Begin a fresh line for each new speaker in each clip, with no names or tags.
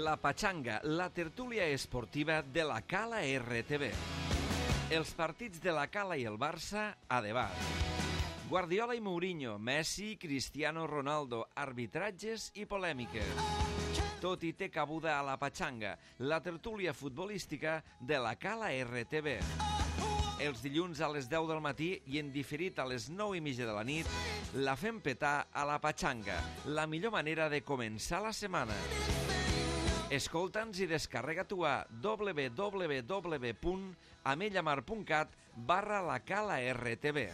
La Pachanga, la tertúlia esportiva de la Cala RTV. Els partits de la Cala i el Barça a debat. Guardiola i Mourinho, Messi, Cristiano Ronaldo, arbitratges i polèmiques. Tot hi té cabuda a la Pachanga, la tertúlia futbolística de la Cala RTV. Els dilluns a les 10 del matí i en diferit a les 9:30 de la nit, la fem petar a la Pachanga, la millor manera de començar la setmana. Escolta'ns i descarrega-t'ho a www.amellamar.cat/la Cala RTV.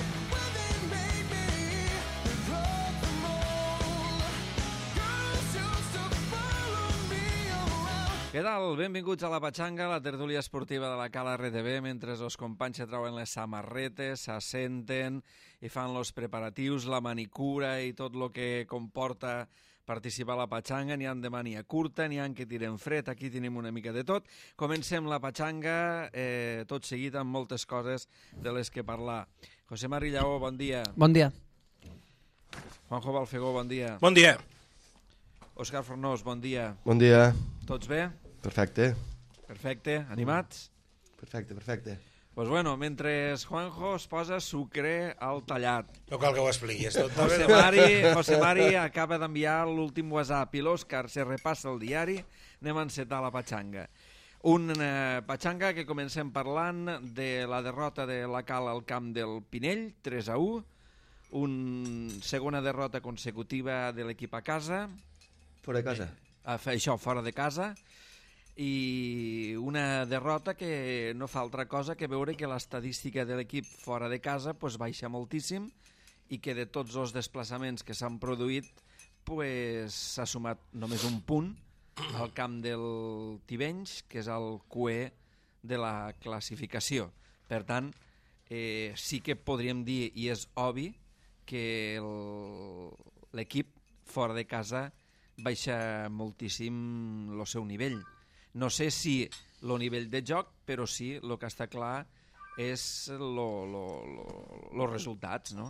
Què tal? Benvinguts a la Pachanga, la tertúlia esportiva de la Cala RTV, mentre els companys se trauen les samarretes, s'assenten i fan els preparatius, la manicura i tot el que comporta participar a la Pachanga. N'hi ha de mania curta, n'hi ha que tiren fred, aquí tenim una mica de tot. Comencem la Pachanga, tot seguit amb moltes coses de les que parlar. José Mari Lleó, bon dia.
Bon dia.
Juanjo Balfegó, bon dia.
Bon dia.
Òscar Fornós, bon dia.
Bon dia.
Tots bé?
Perfecte.
Perfecte. Animats?
Perfecte.
Pues bueno, mentre Juanjo es posa sucre al tallat.
No cal que ho expliquis. Tot
José Mari acaba d'enviar l'últim WhatsApp i l'Òscar se repassa el diari. Anem a encetar la Pachanga. Una Pachanga que comencem parlant de la derrota de la Cala al camp del Pinell, 3-1. Una segona derrota consecutiva de l'equip a casa.
Fora de casa.
Això, fora de casa. I una derrota que no fa altra cosa que veure que l'estadística de l'equip fora de casa pues, baixa moltíssim i que de tots els desplaçaments que s'han produït s'ha sumat només un punt al camp del Tivenys, que és el QE de la classificació. Per tant, sí que podríem dir, i és obvi, que l'equip fora de casa baixa moltíssim el seu nivell. No sé si el nivell de joc, però sí, el que està clar és els resultats, no?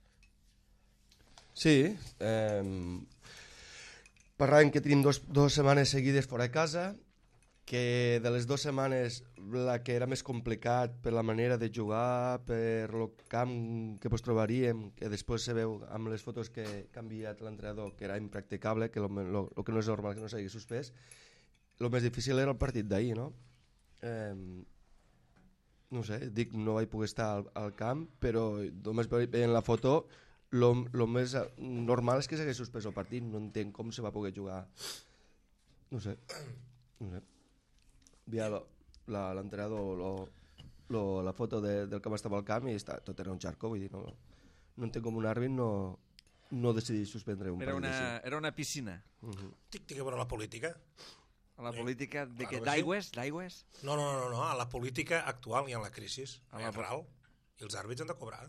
Sí. Parlàvem que tenim dos setmanes seguides fora de casa, que de les 2 setmanes la que era més complicat per la manera de jugar, per el camp que ens trobaríem, que després se veu amb les fotos que ha enviat l'entrenador, que era impracticable, que el que no és normal que no s'hagi suspès. El més difícil era el partit d'ahir, no? No sé, dic, no vaig poder estar al camp, però només veient la foto, el més normal és que s'hagués suspès el partit. No entenc com se va poder jugar. No sé. Via l'entrenador la foto del que estava al camp i tot era un xarco, vull dir, no entenc com un àrbit no decidís suspendre un partit així.
Era una piscina.
Té que veure la política.
A la política de
Claro,
d'aigües?
No, a la política actual i a la crisi real. I els àrbits han de cobrar.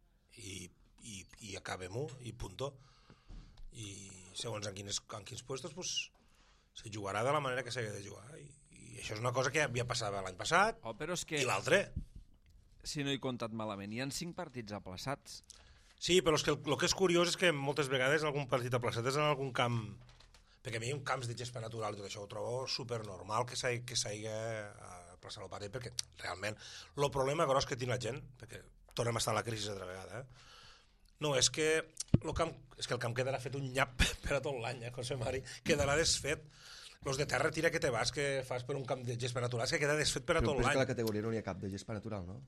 I acabem-ho, i punto. I segons en quins puestos pues, se jugarà de la manera que s'ha de jugar. I això és una cosa que ja passava l'any passat,
Però és que,
i l'altre.
si no he comptat malament, hi ha 5 partits aplaçats.
Sí, però és que el que és curiós és que moltes vegades algun partit aplaçat és en algun camp, perquè a mi en camps de gespa natural i tot això ho trobo supernormal que s'hagi aplaçat el partit, perquè realment el problema gros que té la gent, perquè tornem a estar a la crisi altra vegada, no, és que el camp quedarà fet un nyap per a tot l'any, José Mari, quedarà desfet. Els de terra tira que te vas, que fas per un camp de gespa natural, que queda desfet per a tot l'any.
Però és que a la categoria no hi ha cap de gespa natural, no?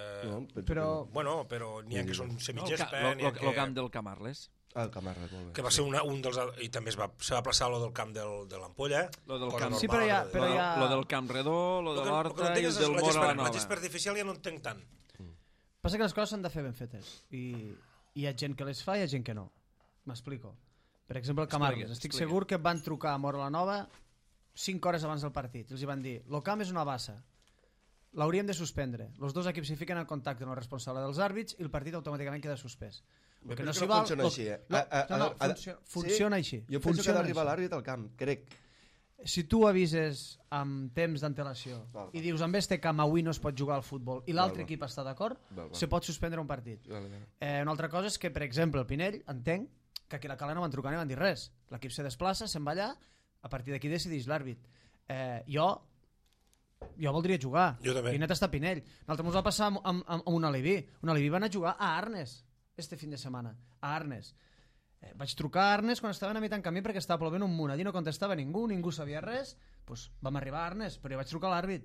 Però n'hi ha que són semigespa.
El camp del Camarles.
El Camarles, molt bé.
Que va ser un dels... I també se va aplaçar el del camp de l'Ampolla.
Lo del camp.
Sí, però
Lo del Camp Redó, lo de l'Horta i el del Mora la Nova.
La gespa artificial ja no entenc tant.
Passa que les coses s'han de fer ben fetes. I hi ha gent que les fa i hi ha gent que no. M'explico. Per exemple, el Camarles. Estic segur que van trucar a Mora la Nova 5 hores abans del partit. Els van dir, el camp és una bassa. L'hauríem de suspendre. Els dos equips s'hi fiquen en contacte amb el responsable dels àrbits i el partit automàticament queda suspès.
Que no funciona així,
Funciona així.
Jo penso que ha d'arribar l'àrbit al camp, crec.
Si tu avises amb temps d'antelació i dius en este camp avui no es pot jugar al futbol i l'altre equip està d'acord, se pot suspendre un partit. Una altra cosa és que, per exemple, el Pinell, entenc que aquí a la Cala no van trucar ni van dir res. L'equip se desplaça, se'n va allà, A partir d'aquí decideix l'àrbit. Jo voldria jugar.
Jo també.
Pinet està a Pinell. Nosaltres ens va passar amb un Aliví. Un Aliví va anar a jugar a Arnes este fin de setmana. A Arnes. Vaig trucar a Arnes quan estaven a mitjan camí perquè estava plovent un munt. Allí no contestava ningú sabia res. Pues vam arribar a Arnes, però jo vaig trucar a l'àrbit.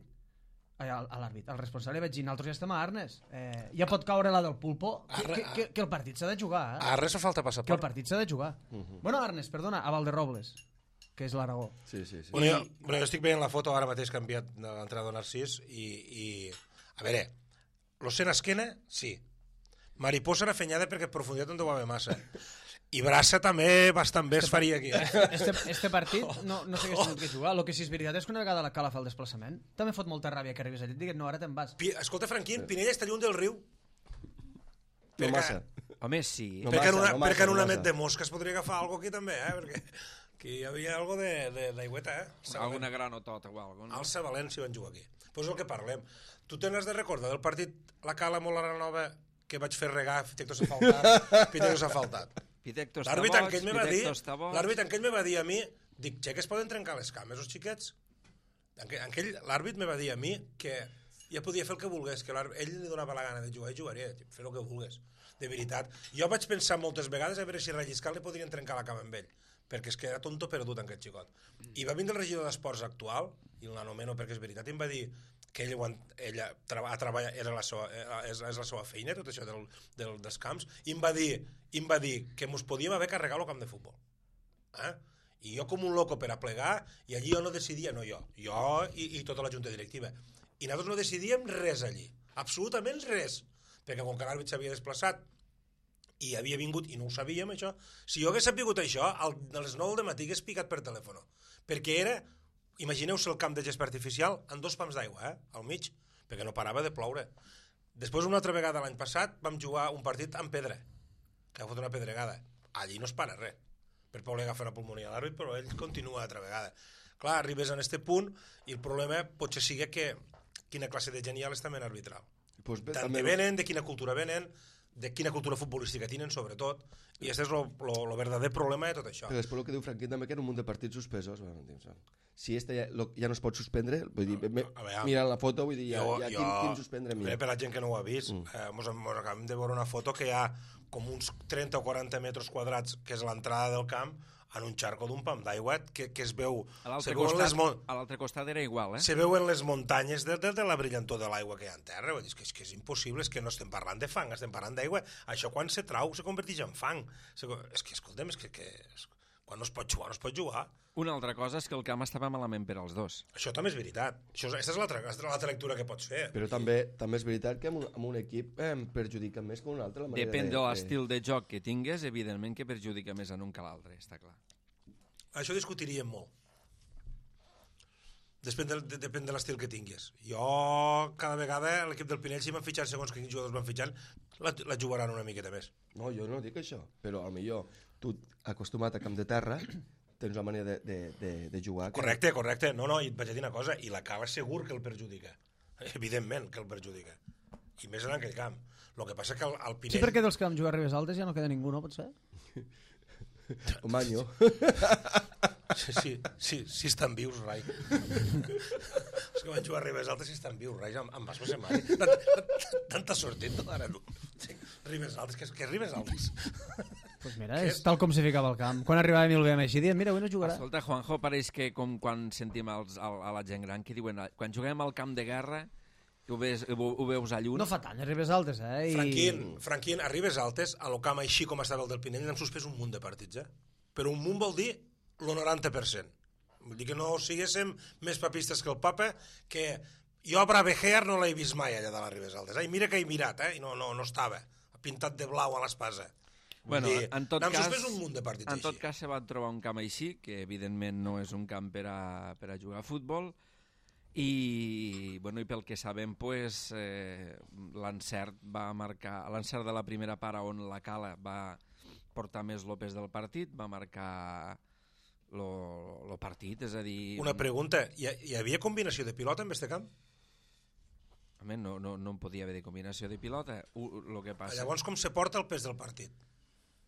Al responsable vaig dir, nosaltres ja estem a Arnes. Ja pot caure la del Pulpo. Que el partit s'ha de jugar.
A Arnes fa falta passaport.
Que el partit s'ha de jugar. Bueno, Arnes, perdona, a Valderrobles, que és l'Aragó.
Sí.
Bueno, jo estic veient la foto ara mateix que ha enviat de l'entrenador Narcís i a veure, l'Ocena esquena, sí. Mariposa era fenyada perquè profunditat en deu haver massa. I Brassa també bastant bé es faria aquí.
Este partit no s'hagués tingut que jugar. El que sí és veritat és que una vegada la Cala fa el desplaçament també fot molta ràbia que arribis allà i et diguin no, ara te'n vas.
Escolta, Franquín, Pinell està lluny del riu.
No massa.
Home, sí.
Perquè en una met de mosca es podria agafar alguna aquí també, perquè aquí hi havia algo d'aigüeta,
Alguna granotota o alguna cosa.
Alça València van jugar aquí. Pues el que parlem. Tu tens de recordar del partit la Cala molt a la Nova que vaig fer regar, Pitecto s'ha faltat. L'àrbit en aquell me va dir a mi, dic, que es poden trencar les cames, els xiquets? L'àrbit me va dir a mi que ja podia fer el que volgués, que ell li donava la gana de jugar i jugaria, fer el que volgués. De veritat. Jo vaig pensar moltes vegades a veure si relliscant li podrien trencar la cama amb ell, perquè és que era tonto perdut en aquest xicot. I va vindre el regidor d'Esports actual, i l'anomeno perquè és veritat, i em va dir que ella ha treballat, és la seva feina, tot això dels camps, i em va dir que mos podíem haver carregat el camp de futbol. I jo com un loco per a plegar, i allí jo no decidia, jo i tota la junta directiva, i nosaltres no decidíem res allí, absolutament res, perquè com que l'àrbit s'havia desplaçat i havia vingut i no ho sabíem això, si jo hagués sabut això a les 9 del matí hagués picat per telèfon, perquè era, imagineu-se el camp de gespa artificial amb 2 pams d'aigua al mig, perquè no parava de ploure. Després una altra vegada l'any passat vam jugar un partit amb pedra, que ha fot una pedregada, allí no es para res, per Pau li agafa una pulmonia a l'àrbit, però ell continua altra vegada. Clar, arribes en este punt i el problema potser sigui que quina classe de gent hi ha a l'estament arbitral. D'on venen, de quina cultura venen, de quina cultura futbolística tenen, sobretot, i aquest és el verdader problema de tot això.
Però després el que diu Franquín també que en un munt de partits suspesos, si ja no es pot suspendre, vull dir, mira la foto, vull dir, quin suspendre mira.
Per la gent que no ho ha vist, mos acabem de veure una foto que hi ha com uns 30 o 40 metres quadrats, que és l'entrada del camp, en un xarco d'un pam d'aigua que es veu...
A l'altre costat era igual,
Se veuen les muntanyes de la brillantor de l'aigua que hi ha en terra. És que és impossible, és que no estem parlant de fang, estem parlant d'aigua. Això quan se trau se converteix en fang. És que, escolta'm, quan no es pot jugar, no es pot jugar.
Una altra cosa és que el camp estava malament per als dos.
Això també és veritat. Aquesta és l'altra lectura que pots fer.
Però també és veritat que amb un equip perjudica més que un altre.
Depèn de l'estil de joc que tingues, evidentment que perjudica més en un que l'altre, està clar.
Això discutiríem molt. Depèn de l'estil que tinguis. Jo, cada vegada, l'equip del Pinell, si m'han fitxat segons quins jugadors m'han fitxat, la jugaran una miqueta més.
No, jo no dic això, però potser tu, acostumat a camp de terra, tens una manera de jugar...
Correcte. No, i et vaig a dir una cosa, i la Cala segur que el perjudica. Evidentment que el perjudica. I més en aquell camp. El que passa que el Pinell...
Sí, perquè dels camps jugar a Ribes Altes ja no queda ningú, no? Pot ser?
O Manyo.
Sí estan vius, Rai. Els que van jugar a Ribes Altes sí estan vius, Rai. Em vas passar mai. Tanta sortit tot ara. Ribes Altes, què és Ribes Altes?
Pues mira, és tal com se ficava al camp. Quan arribava Emil Bem així, dient, mira, avui no jugarà.
Escolta, Juanjo, pareix que com quan sentim a la gent gran que diuen quan juguem al camp de guerra ho veus a lluny.
No fa tant, a Ribes Altes,
Franquín, a Ribes Altes, a lo camp així com estava el del Pinell, hem suspès un munt de partits, Però un munt vol dir el 90%. Vull dir que no siguéssim més papistes que el papa, que jo a Bravehear no l'he vist mai allà de les Ribes Altes. Mira que he mirat, i no estava pintat de blau a l'espasa.
Bueno, en tot
cas
se van trobar un camp així, que evidentment no és un camp per a jugar a futbol, i pel que sabem, l'encert de la primera part on la Cala va portar més l'opes del partit, va marcar el partit, és a dir...
Una pregunta, hi havia combinació de pilota en este camp?
Home, no en podia haver de combinació de pilota. Lo que passa...
Llavors com se porta el pes del partit?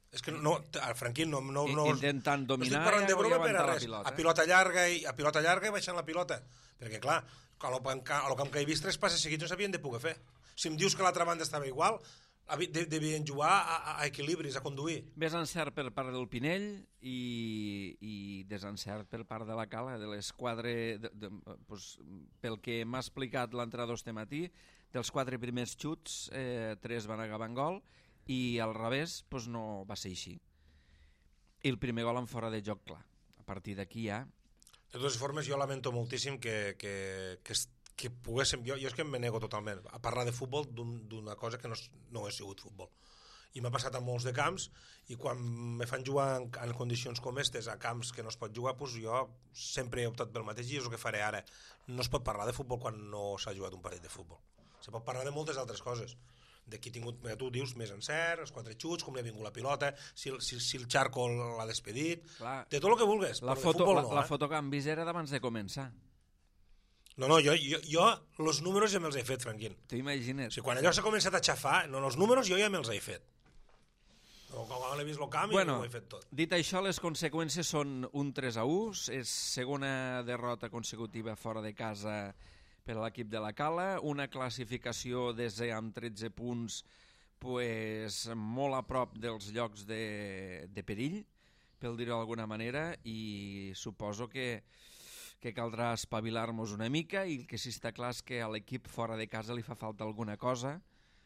És que no, Franquín, no
intentant dominar,
no estic parlant de broma per a
la
res.
pilota.
A pilota llarga i baixant la pilota. Perquè, clar, a lo camp que he vist 3 passes seguits no s'havien de poder fer. Si em dius que l'altra banda estava igual, devien jugar a equilibris, a conduir.
Ves encert per part del Pinell i desencert per part de la Cala, de l'esquadre, pel que m'ha explicat l'entrenador este matí, dels 4 primers xuts, 3 van acabar en gol, i al revés no va ser així. I el primer gol en fora de joc, clar. A partir d'aquí ja...
De totes formes, jo lamento moltíssim que poguéssim... Jo és que em nego totalment a parlar de futbol d'una cosa que no ha sigut futbol. I m'ha passat a molts de camps, i quan me fan jugar en condicions com aquestes, a camps que no es pot jugar, doncs jo sempre he optat pel mateix, i és el que faré ara. No es pot parlar de futbol quan no s'ha jugat un partit de futbol. Se pot parlar de moltes altres coses. De qui ha tingut, tu dius, més encert, els 4 xuts, com li ha vingut la pilota, si el Charco l'ha despedit, clar, de tot el que vulguis.
La foto que han vist era d'abans de començar.
No, jo els números ja me'ls he fet, Franquín.
T'imagines?
O sigui, quan allò s'ha començat a xafar, els números jo ja me'ls he fet. Quan he vist el camp, ja ho he fet tot.
Dit això, les conseqüències són un 3-1, és segona derrota consecutiva fora de casa per a l'equip de la Cala, una classificació desè amb 13 punts molt a prop dels llocs de perill, per dir-ho d'alguna manera, i suposo que caldrà espavilar-nos una mica, i el que sí està clar és que a l'equip fora de casa li fa falta alguna cosa,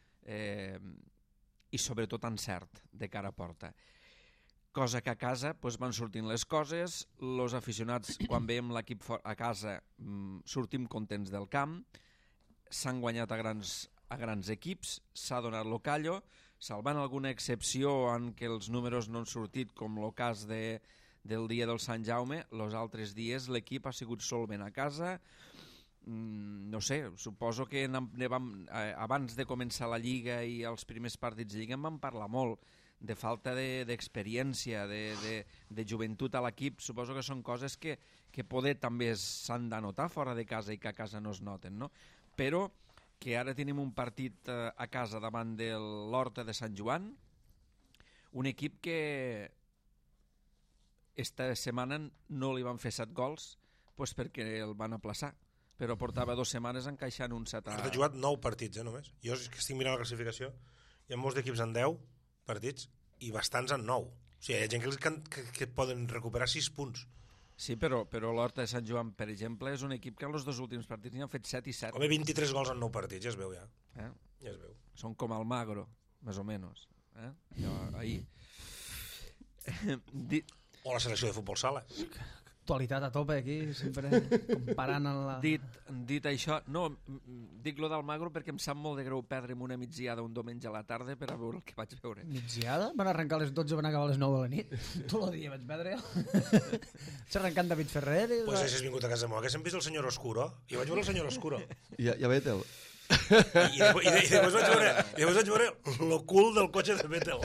i sobretot encert de cara a porta. Cosa que a casa van sortint les coses, els aficionats, quan veiem l'equip a casa, sortim contents del camp, s'han guanyat a grans equips, s'ha donat lo callo, salvant alguna excepció en què els números no han sortit, com el cas del dia del Sant Jaume, els altres dies l'equip ha sigut solvent a casa. No sé, suposo que abans de començar la Lliga i els primers partits de Lliga en vam parlar molt, de falta d'experiència, de joventut a l'equip. Suposo que són coses que poder també s'han de notar fora de casa i que a casa no es noten, no? Però que ara tenim un partit a casa davant de l'Horta de Sant Joan, un equip que esta setmana no li van fer 7 gols perquè el van aplaçar, però portava 2 setmanes encaixant un 7
Ha jugat 9 partits, només. Jo que estic mirant la classificació, hi ha molts equips en 10 partits i bastants en 9. O sigui, hi ha gent que poden recuperar 6 punts.
Sí, però l'Horta de Sant Joan, per exemple, és un equip que en els 2 últims partits n'hi han fet 7 i 7.
Home, 23 gols en 9 partits, ja es veu, ja. Ja es veu.
Són com el Magro, més o menys. Ahir.
O la selecció de futbol sala.
Actualitat a tope aquí, sempre comparant amb la...
Dit això, no, dic lo del Magro perquè em sap molt de greu perdre'm una migdiada un diumenge a la tarda per a veure el que vaig veure.
Migdiada? Van arrencar a les 12, van acabar a les 9 de la nit. Tot el dia vaig perdre. S'ha arrencat David Ferrer.
Pues has vingut a casa meva, que hem vist el senyor Oscuro, i vaig veure el senyor Oscuro.
I a Vettel.
I després vaig veure lo cool del cotxe de Vettel.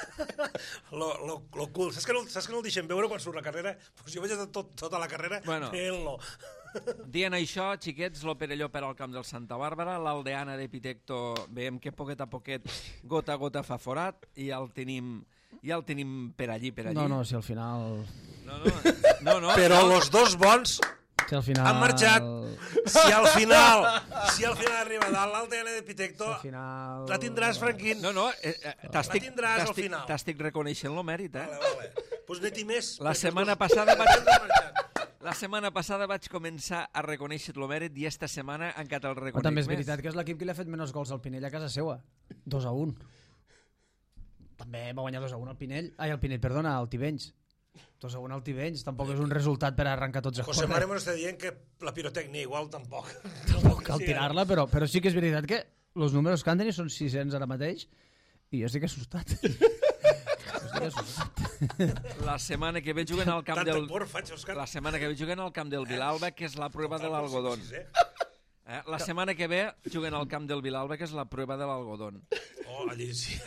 Lo cool. Saps que no el deixem veure quan surt la carrera? Pues jo vaig estar tota la carrera fent-lo.
Dient això, xiquets, lo Perelló per al camp del Santa Bàrbara, l'Aldeana de Pitecto, veiem que poquet a poquet, gota a gota fa forat, i ja el tenim per allí.
No, si al final...
No. Però els 2 bons...
Si al final...
han marxat. Si al final arriba dalt l'Aldeana de Pitecto, la tindràs, Franquín.
No,
la tindràs al final.
T'estic reconeixent el mèrit,
Vale. Pues net i més.
La setmana passada vaig començar a reconèixer el mèrit i esta setmana encara el reconec més.
També és veritat que és l'equip que li ha fet menys gols al Pinell a casa seva. 2-1. També va guanyar 2-1 al Pinell. Al Tivenys. 2-1 al Tivenys, tampoc és un resultat per arrencar tots a córrer.
José Mare m'està dient que la pirotècnia igual tampoc.
Tampoc cal tirar-la, però sí que és veritat que els números que han tenit són 600 ara mateix i jo estic assustat.
La setmana que ve juguen al camp del Vilalba, que és la prova de l'algodón. La setmana que ve juguen al camp del Vilalba, que és la prova de l'algodón.
Allí sí.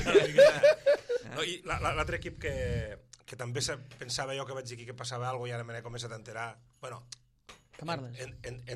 L'altre equip que també pensava jo que vaig dir aquí que passava alguna cosa i ara me n'he començat a enterar. Bueno,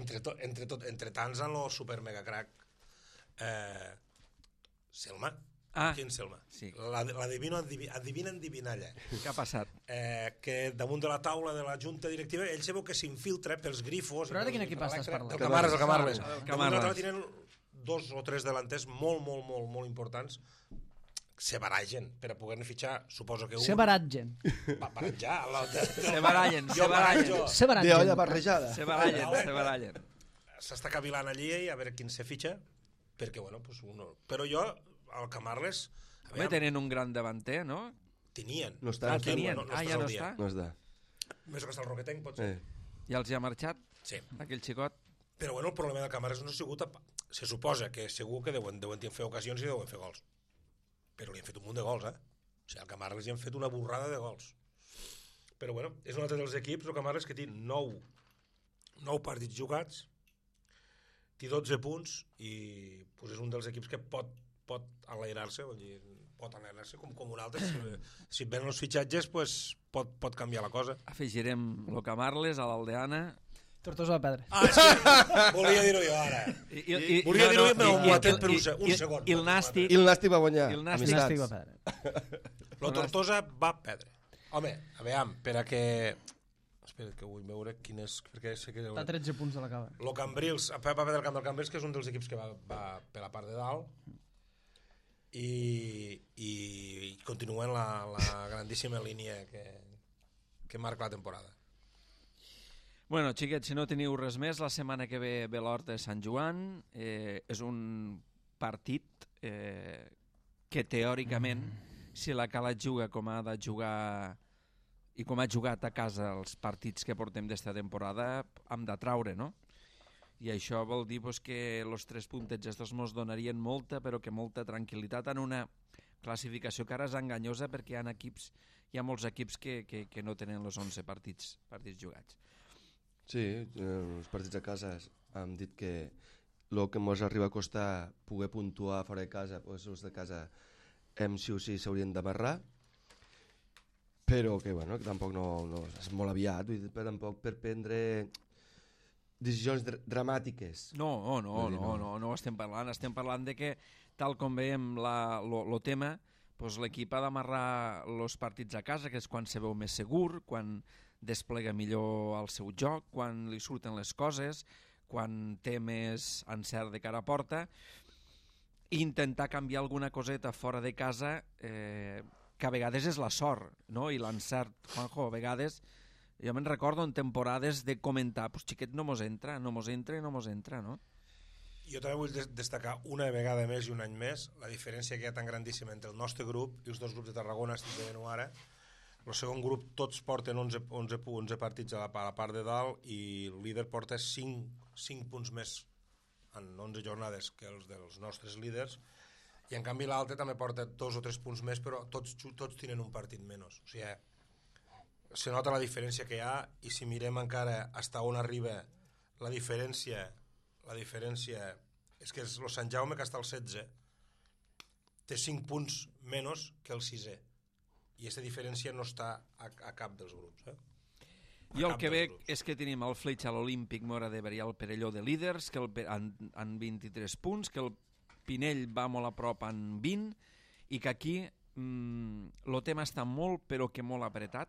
entre tants en el super mega crack Selma, Quin Selma.
Sí.
L'adivino endivinalla.
Què ha passat?
Que damunt de la taula de la junta directiva, ell se veu que s'infiltra pels grifos...
Però ara de quin equip estàs parlant?
El Camarles.
Camarles.
Damunt de la taula tenen 2 o 3 delanters molt importants. Se barallen per a poder-ne fitxar, suposo que un...
Se baratgen.
Barallar.
Se barallen.
Se baratgen.
De olla barrejada.
Se barallen.
S'està cavilant allí a veure quin se fitxa, perquè, bueno, pues uno... Però jo, al Camarles...
Home, tenen un gran davanter, no?
Tenien.
No està.
Tenien. Ja no
dia.
està?
No està.
Més que està el Roquetenc, pot ser.
I els hi ha marxat?
Sí.
Aquell xicot?
Però, bueno, el problema del Camarles no ha sigut... Se suposa que segur que deuen fer ocasions i deuen fer gols. Però li han fet un munt de gols, O sigui, al Camarles li han fet una borrada de gols. Però, bueno, és un altre dels equips, el Camarles, que té 9 partits jugats, té 12 punts i pues, és un dels equips que pot enlairar-se, com un altre. Si venen els fitxatges, pues, pot canviar la cosa.
Afegirem el Camarles a l'Aldeana.
Tortosa va perdre.
És que volia dir-ho jo ara. Volia dir-ho jo, però m'ho ha tret per un segon.
I el Nàstic.
I el Nàstic va guanyar.
I el
Nàstic va perdre.
La Tortosa va perdre. Home, a veure, per a que... Espera, que vull veure quin és... Perquè sé que...
Està a 13 punts de la cava.
El Cambrils, va perdre el camp del Cambrils, que és un dels equips que va per la part de dalt, i continuen la grandíssima línia que marca la temporada.
Bueno, xiquets, si no teniu res més, la setmana que ve l'Horta de Sant Joan. És un partit que teòricament, si la Cala juga com ha de jugar i com ha jugat a casa els partits que portem d'esta temporada, hem de traure, no? I això vol dir pues, que els 3 puntets estos mos donarien molta, però que molta tranquil·litat en una classificació que ara és enganyosa perquè hi ha molts equips que no tenen els 11 partits jugats.
Sí, els partits a casa hem dit que el que ens arriba a costar poder puntuar fora de casa, doncs els de casa sí o sí s'haurien d'amarrar, però que, bueno, que tampoc no és molt aviat, vull dir, tampoc per prendre decisions dramàtiques.
No estem parlant de que, tal com veiem el tema, doncs l'equip ha d'amarrar els partits a casa, que és quan se veu més segur, quan desplega millor el seu joc, quan li surten les coses, quan té més encert de cara a porta, i intentar canviar alguna coseta fora de casa, que a vegades és la sort, no? I l'encert, Juanjo, a vegades, jo me'n recordo en temporades de comentar, pues xiquet, no mos entra, no?
Jo també vull destacar una vegada més i un any més la diferència que hi ha tan grandíssima entre el nostre grup i els 2 grups de Tarragona, estic veient ara. El segon grup tots porten 11 partits a la part de dalt i el líder porta 5 punts més en 11 jornades que els dels nostres líders, i en canvi l'altre també porta 2 o 3 punts més, però tots tenen un partit menys. O sigui, se nota la diferència que hi ha, i si mirem encara fins on arriba la diferència és que el Sant Jaume, que està al 16, té 5 punts menys que el 6è. I aquesta diferència no està a cap dels grups.
Jo el que veig és que tenim el Fletxa a l'Olímpic Mora de Berial Perelló de líders, que en 23 punts, que el Pinell va molt a prop en 20, i que aquí el tema està molt, però que molt apretat,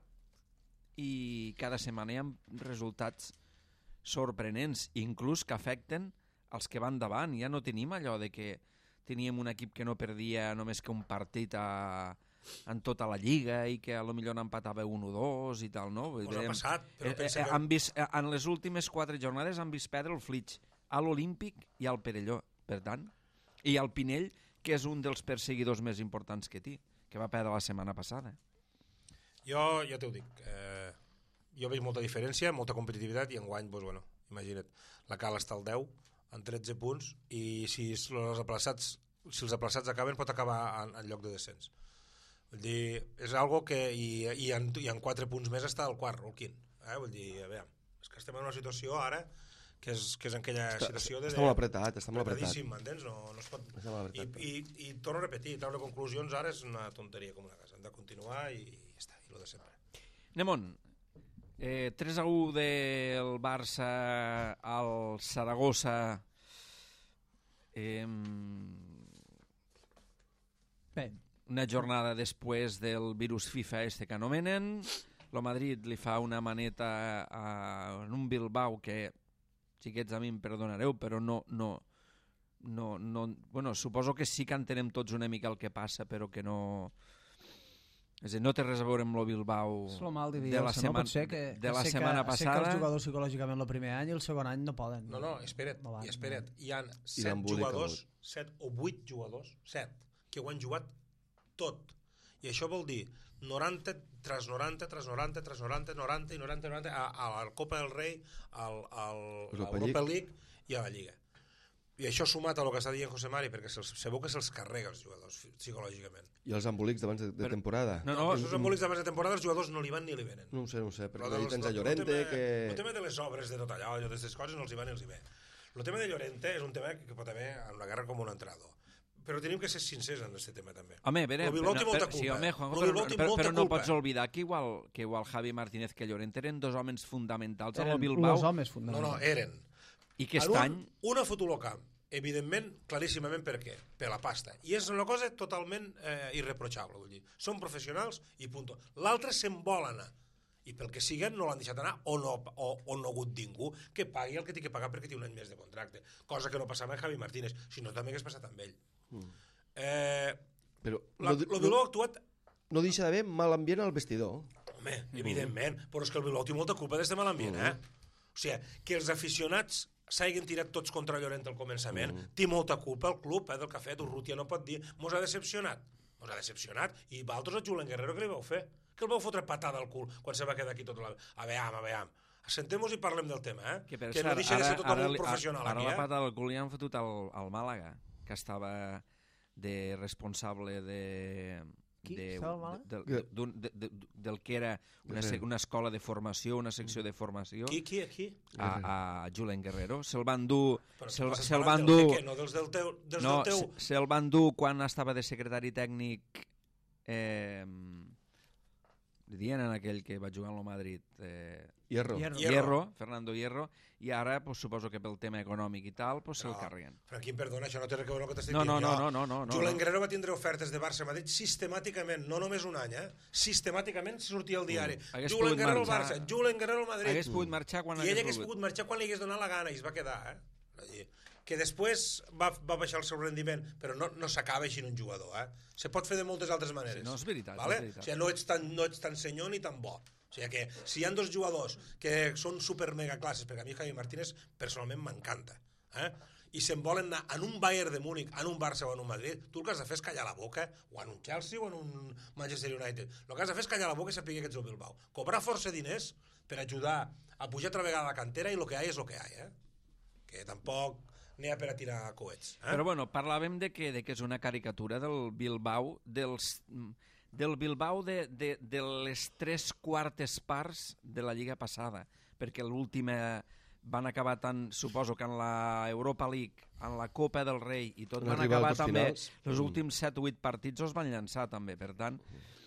i cada setmana hi ha resultats sorprenents, inclús que afecten els que van davant. Ja no tenim allò de que teníem un equip que no perdia només que un partit en tota la lliga i que potser n'empatava 1-2 i tal, no?
Ha passat, però pensa que...
En les últimes 4 jornades han vist perdre el Flix a l'Olímpic i al Perelló, per tant, i al Pinell, que és un dels perseguidors més importants que té, que va perdre la setmana passada.
Jo ja t'ho dic, jo veig molta diferència, molta competitivitat, i enguany, doncs, bueno, imagina't, la Cala està al 10, en 13 punts, i si els aplaçats acaben, pot acabar en lloc de descens. Vull dir, és algo que... I en 4 punts més està el quart o el quint. Vull dir, a veure, és que estem en una situació ara que és en aquella situació de...
Està molt apretat, està molt apretat.
M'entens? No es pot... I torno a repetir, treure conclusions ara és una tonteria com una casa. Hem de continuar i ja està, i el de sempre.
Nemon, 3-1 del Barça al Saragossa.
Bé,
una jornada després del virus FIFA este que anomenen. El Madrid li fa una maneta en un Bilbao que, xiquets, a mi em perdonareu, però no, bueno, suposo que sí que entenem tots una mica el que passa, però que no... És a dir, no té res a veure amb el Bilbao
és lo mal de
de la
Bielsa, no? Pot ser que,
setmana
sé que
passada.
els jugadors psicològicament el primer any i el segon any no poden.
No, espera't,
No van,
espera't. Hi ha
I
7
l'embolica
jugadors,
molt.
7 o 8 jugadors, 7, que ho han jugat tot. I això vol dir 90 tras 90, tras 90, tras 90, 90 i 90, 90 a la Copa del Rei, a l'Europa League i a la Lliga. I això sumat a el que està dient José Mari, perquè sabeu que se'ls carrega els jugadors psicològicament.
I els embolics d'abans de temporada?
No, els embolics d'abans de temporada els jugadors no li van ni li venen.
No ho sé, perquè ahí tens a Llorente que...
El tema de les obres, de tot allò, d'aquestes coses no els hi van ni els hi ve. El tema de Llorente és un tema que pot haver en la guerra com un entrenador. Però tenim que ser sincers en aquest tema també.
Home, a veure,
sí,
però no pots oblidar que igual Javi Martínez que Llorente eren dos homes fonamentals en el Bilbao.
Homes fonamentals.
No, eren.
I que aquest any...
Una foto al camp, evidentment, claríssimament per què? Per la pasta. I és una cosa totalment irreprotxable, vull dir. Són professionals i punt. L'altre se'n vol anar. I pel que siguen no l'han deixat anar o no ha hagut ningú que pagui el que té que pagar perquè té un any més de contracte. Cosa que no passava amb Javi Martínez, sinó també que has passat amb ell.
Però
el Bilbao ha actuat...
No deixa d'haver mal ambient al vestidor.
Home, evidentment, però és que el Bilbao té molta culpa d'este mal ambient, O sigui, que els aficionats s'hagin tirat tots contra Llorente al començament, té molta culpa el club del que ha fet. Urrutia no pot dir, mos ha decepcionat, i vosaltres a Julen Guerrero que li vau fer? Que el vau fotre patada al cul quan se va quedar aquí tot la... A veure, assentem-nos i parlem del tema,
que
no deixa de ser tothom un professional
ara
aquí,
la patada al cul li han fotut al Màlaga, que estava de responsable
Qui? Estava al Màlaga?
del que era una escola de formació, una secció de formació.
Qui?
A Julen Guerrero. Se'l van dur...
Se'l van dur... No, dels del teu...
Se'l van dur quan estava de secretari tècnic... Dient en aquell que va jugar al Madrid... Hierro, Fernando Hierro, i ara pues, suposo que pel tema econòmic i tal pues, se'l carreguen.
Franquín, perdona, això no té res a veure amb el que t'estic dient.
No.
Julen Guerrero va tindre ofertes de Barça a Madrid sistemàticament, no només un any, sistemàticament sortia al diari. Julen Guerrero al Barça, Julen Guerrero al Madrid.
Hagués pogut marxar quan
I ell hagués pogut marxar quan li hagués donat la gana i es va quedar, que després va baixar el seu rendiment, però no s'acaba així un jugador, Se pot fer de moltes altres maneres.
Sí, no, és veritat,
vale?
és veritat.
O sigui, no ets tan senyor ni tan bo. O sigui que si hi ha dos jugadors que són super mega classes, perquè a mi Javi Martínez personalment m'encanta, i se'n volen anar en un Bayern de Múnich, en un Barça o en un Madrid, tu el que has de fer és callar la boca, o en un Chelsea o en un Manchester United. El que has de fer és callar la boca i saber que ets el Bilbao. Cobrar força diners per ajudar a pujar altra vegada a la cantera i el que hi ha és el que hi ha, que tampoc n'hi ha per a tirar coets.
Però bueno, parlàvem de que és una caricatura del Bilbao, del Bilbao de les 3/4 parts de la Lliga passada, perquè l'última van acabar tant, suposo que en la Europa League, en la Copa del Rei i tot, van acabar també, els últims 7 o 8 partits els van llançar també, per tant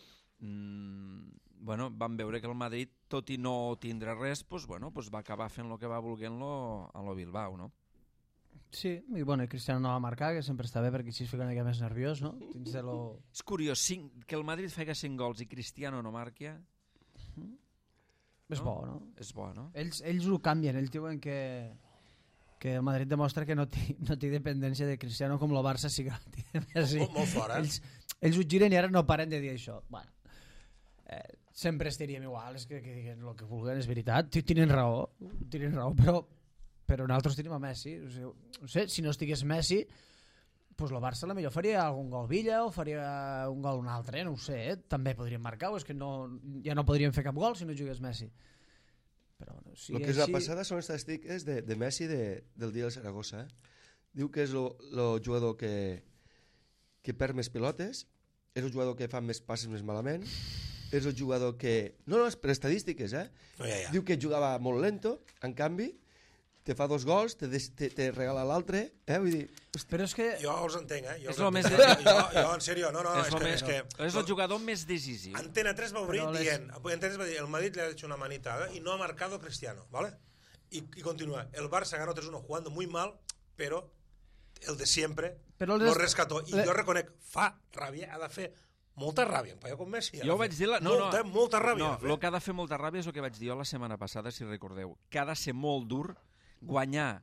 bueno, van veure que el Madrid, tot i no tindre res, va acabar fent el que va volent-lo a lo Bilbao, no?
Sí, i bueno, Cristiano no va marcar, que sempre està bé perquè així es fica una mica més nerviós, no?
És curiós, que el Madrid faci 5 gols i Cristiano no marqui.
És bo, no?
És bo, no?
Ells ho canvien, ells diuen que el Madrid demostra que no té dependència de Cristiano com el Barça sí que no té Messi.
Molt fort,
Ells ho giren i ara no paren de dir això. Bueno, sempre estaríem igual, és que el que vulguen és veritat, tenen raó, però nosaltres tenim a Messi. No sé, si no estigués Messi, doncs el Barça potser faria algun gol Villa o faria un gol un altre, no ho sé, també podrien marcar, o és que ja no podrien fer cap gol si no jugués Messi. Però bueno, si
el que és la passada són estadístiques de Messi del dia del Saragossa. Diu que és el jugador que perd més pilotes, és el jugador que fa més passes més malament, és el jugador que... No, per estadístiques, Diu que jugava molt lento, en canvi, te fa 2 gols, te regala l'altre, vull dir...
Però és que...
Jo els entenc, Jo, en sèrio, no, és que...
És el jugador més decisiu.
Antena 3 va obrir dient, el Madrid le ha hecho una manitada y no ha marcado Cristiano, ¿vale? Y continúa, el Barça ganó 3-1 jugando muy mal, pero el de sempre,
Però
lo rescató. I jo reconec, fa ràbia, ha de fer molta ràbia, un paio com Messi.
Jo vaig dir...
Molta ràbia.
No, el que ha de fer molta ràbia és el que vaig dir jo la setmana passada, si recordeu, que ha de ser molt dur guanyar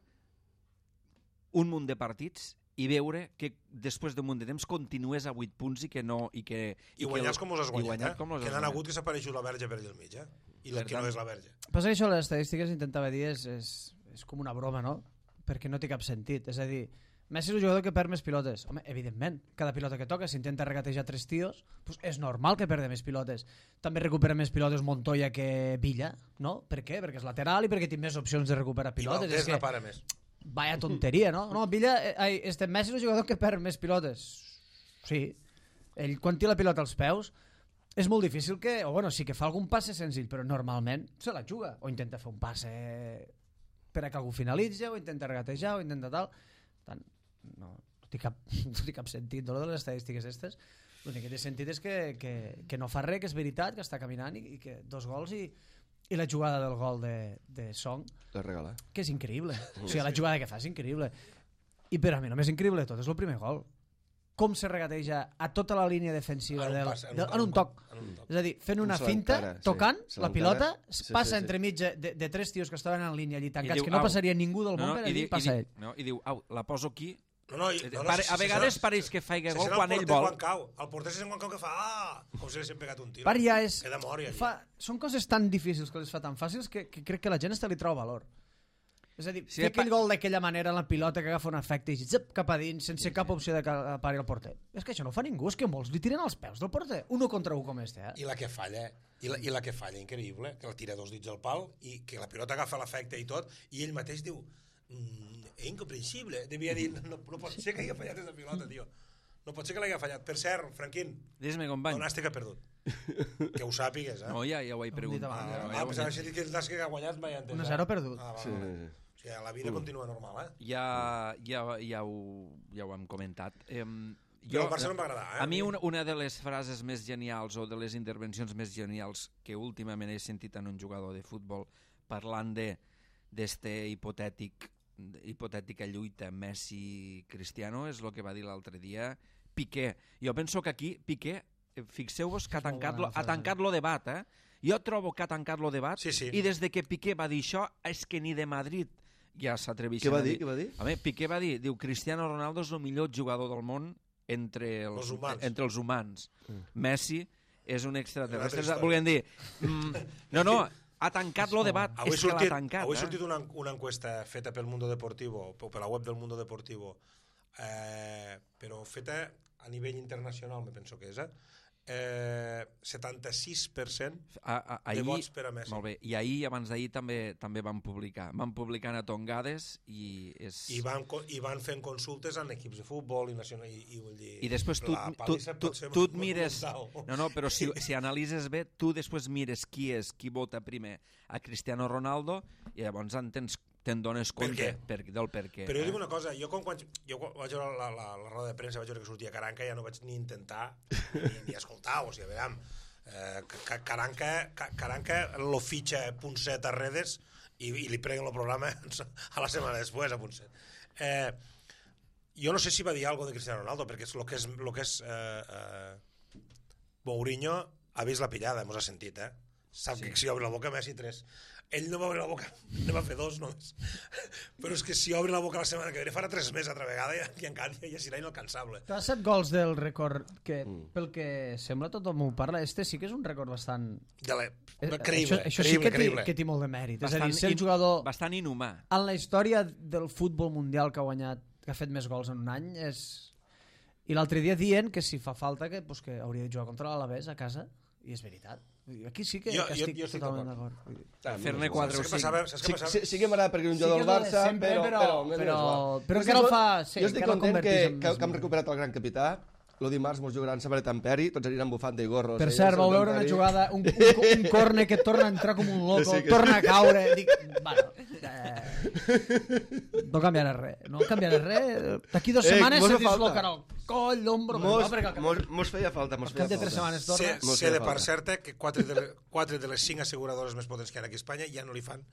un munt de partits i veure que després d'un munt de temps continués a 8 punts i que no... I
guanyats com els has guanyat, que n'han hagut que s'ha apareixut la verge per allà al mig, i el que no és la verge.
Passa que això, les estadístiques, intentava dir, és com una broma, no? Perquè no té cap sentit. És a dir, Messi és el jugador que perd més pilotes. Home, evidentment, cada pilota que toca, si intenta regatejar 3 tios, doncs és normal que perdi més pilotes. També recupera més pilotes Montoya que Villa, no? Per què? Perquè és lateral i perquè té més opcions de recuperar pilotes.
I Valdés la para més.
Vaya tonteria, no? No, Villa, Messi és el jugador que perd més pilotes. Sí. Ell, quan té la pilota als peus, és molt difícil que... O bueno, sí que fa algun passe senzill, però normalment se la juga. O intenta fer un passe per a que algú finalitzi, o intenta regatejar, o intenta tal. Tant, no té cap sentit, no, de les estadístiques aquestes. L'únic que té sentit és que no fa res, que és veritat, que està caminant i que 2 gols i la jugada del gol de Song, que és increïble. O sigui, la jugada que fa és increïble. I per a mi, només increïble de tot és el primer gol. Com se regateja a tota la línia defensiva en un toc. És a dir, fent una finta, tocant la pilota, passa entremig de 3 tios que estaven en línia allí tancats, que no passaria ningú del món per allí, passa ell.
I diu, au, la poso aquí.
A
vegades pareix que faig gol quan ell vol.
El porter se sent quan cau que fa com si haguessin pegat un tir.
Queda mort ja. Són coses tan difícils que les fa tan fàcils que crec que la gent li troba valor. És a dir, fer aquell gol d'aquella manera en la pilota que agafa un efecte i zip cap a dins sense cap opció de que pari el porter. És que això no fa ningú, és que molts li tiren als peus del porter. 1 contra 1 com este.
I la que falla, increïble, que la tira 2 dits al pal i que la pilota agafa l'efecte i tot, i ell mateix diu incomprensible, devia dir no pot ser que hagi fallat aquesta pilota, tio. No pot ser que l'hagi fallat. Per cert, Franquín,
company,
on has que ha perdut? Que ho sàpigues,
No, ja ho he preguntat.
Pensava que el que ha guanyat mai entès.
1-0 perdut.
Sí. La vida continua normal,
Ja ho hem comentat.
Però el Barça no em va agradar.
A mi una de les frases més genials o de les intervencions més genials que últimament he sentit en un jugador de futbol parlant d'este hipotètica lluita Messi-Cristiano és el que va dir l'altre dia Piqué. Jo penso que aquí Piqué, fixeu-vos que ha tancat lo debat, Jo trobo que ha tancat lo debat i des de que Piqué va dir això és que ni de Madrid ja s'atreveixen a dir.
Què va dir?
A veure, Piqué va dir, diu, Cristiano Ronaldo és el millor jugador del món entre els humans. Messi és un extraterrestre. Volien dir, no, ha tancat lo debat, és que l'ha tancat.
Avui ha sortit una encuesta feta pel Mundo Deportivo, per la web del Mundo Deportivo, però feta a nivell internacional, me penso que és, 76% de vots per a Messi.
Molt bé, i ahir, abans d'ahir, també van publicar. Van publicant a tongades i
van fent consultes en equips de futbol i nacional, i vull dir...
I després tu et mires... No, però si analitzes bé, tu després mires qui vota primer a Cristiano Ronaldo i llavors te'n dones compte del per què.
Però jo dic una cosa, jo quan vaig veure la roda de premsa, vaig veure que sortia Caranca, ja no vaig ni intentar ni escoltar, o sigui, a veure, Caranca lo fitxa Punset a redes i li preguen el programa a la setmana després a Punset. Jo no sé si va dir alguna cosa de Cristiano Ronaldo, perquè el que és Mourinho ha vist la pillada, mos ha sentit, sap que si obre la boca Messi 3. Ell no va obrir la boca, ne va fer 2 només. Però és que si obre la boca la setmana que ve farà 3 més altra vegada i encara ja serà inalcançable.
T'ha 7 gols del rècord que, pel que sembla tothom ho parla, sí que és un rècord bastant...
Creïble.
Això sí que té molt de mèrit. És a dir, ser un jugador...
Bastant inhumà.
En la història del futbol mundial que ha fet més gols en un any és... I l'altre dia dient que si fa falta que hauria de jugar contra l'Alavés a casa, i és veritat. Aquí sí que estic totalment d'acord.
Fer-ne 4 o 5.
Sí que m'agrada perquè un jugador del Barça, però
encara el fa...
Jo estic content que hem recuperat el gran capità el dimarts mos jugaran Sabadell Tamperi, tots aniran bufant de gorros.
Per cert, vau veure una jugada, un córner que torna a entrar com un loco, sí, torna a caure. Dic, bueno, no canviarà res. No canviarà res. D'aquí 2 setmanes se dislocarà el coll, l'ombro...
Mos feia falta, mos feia falta.
De 3 setmanes torna.
Sé de part certa que 4 de les 5 asseguradores més potents que hi ha aquí a Espanya ja no li fan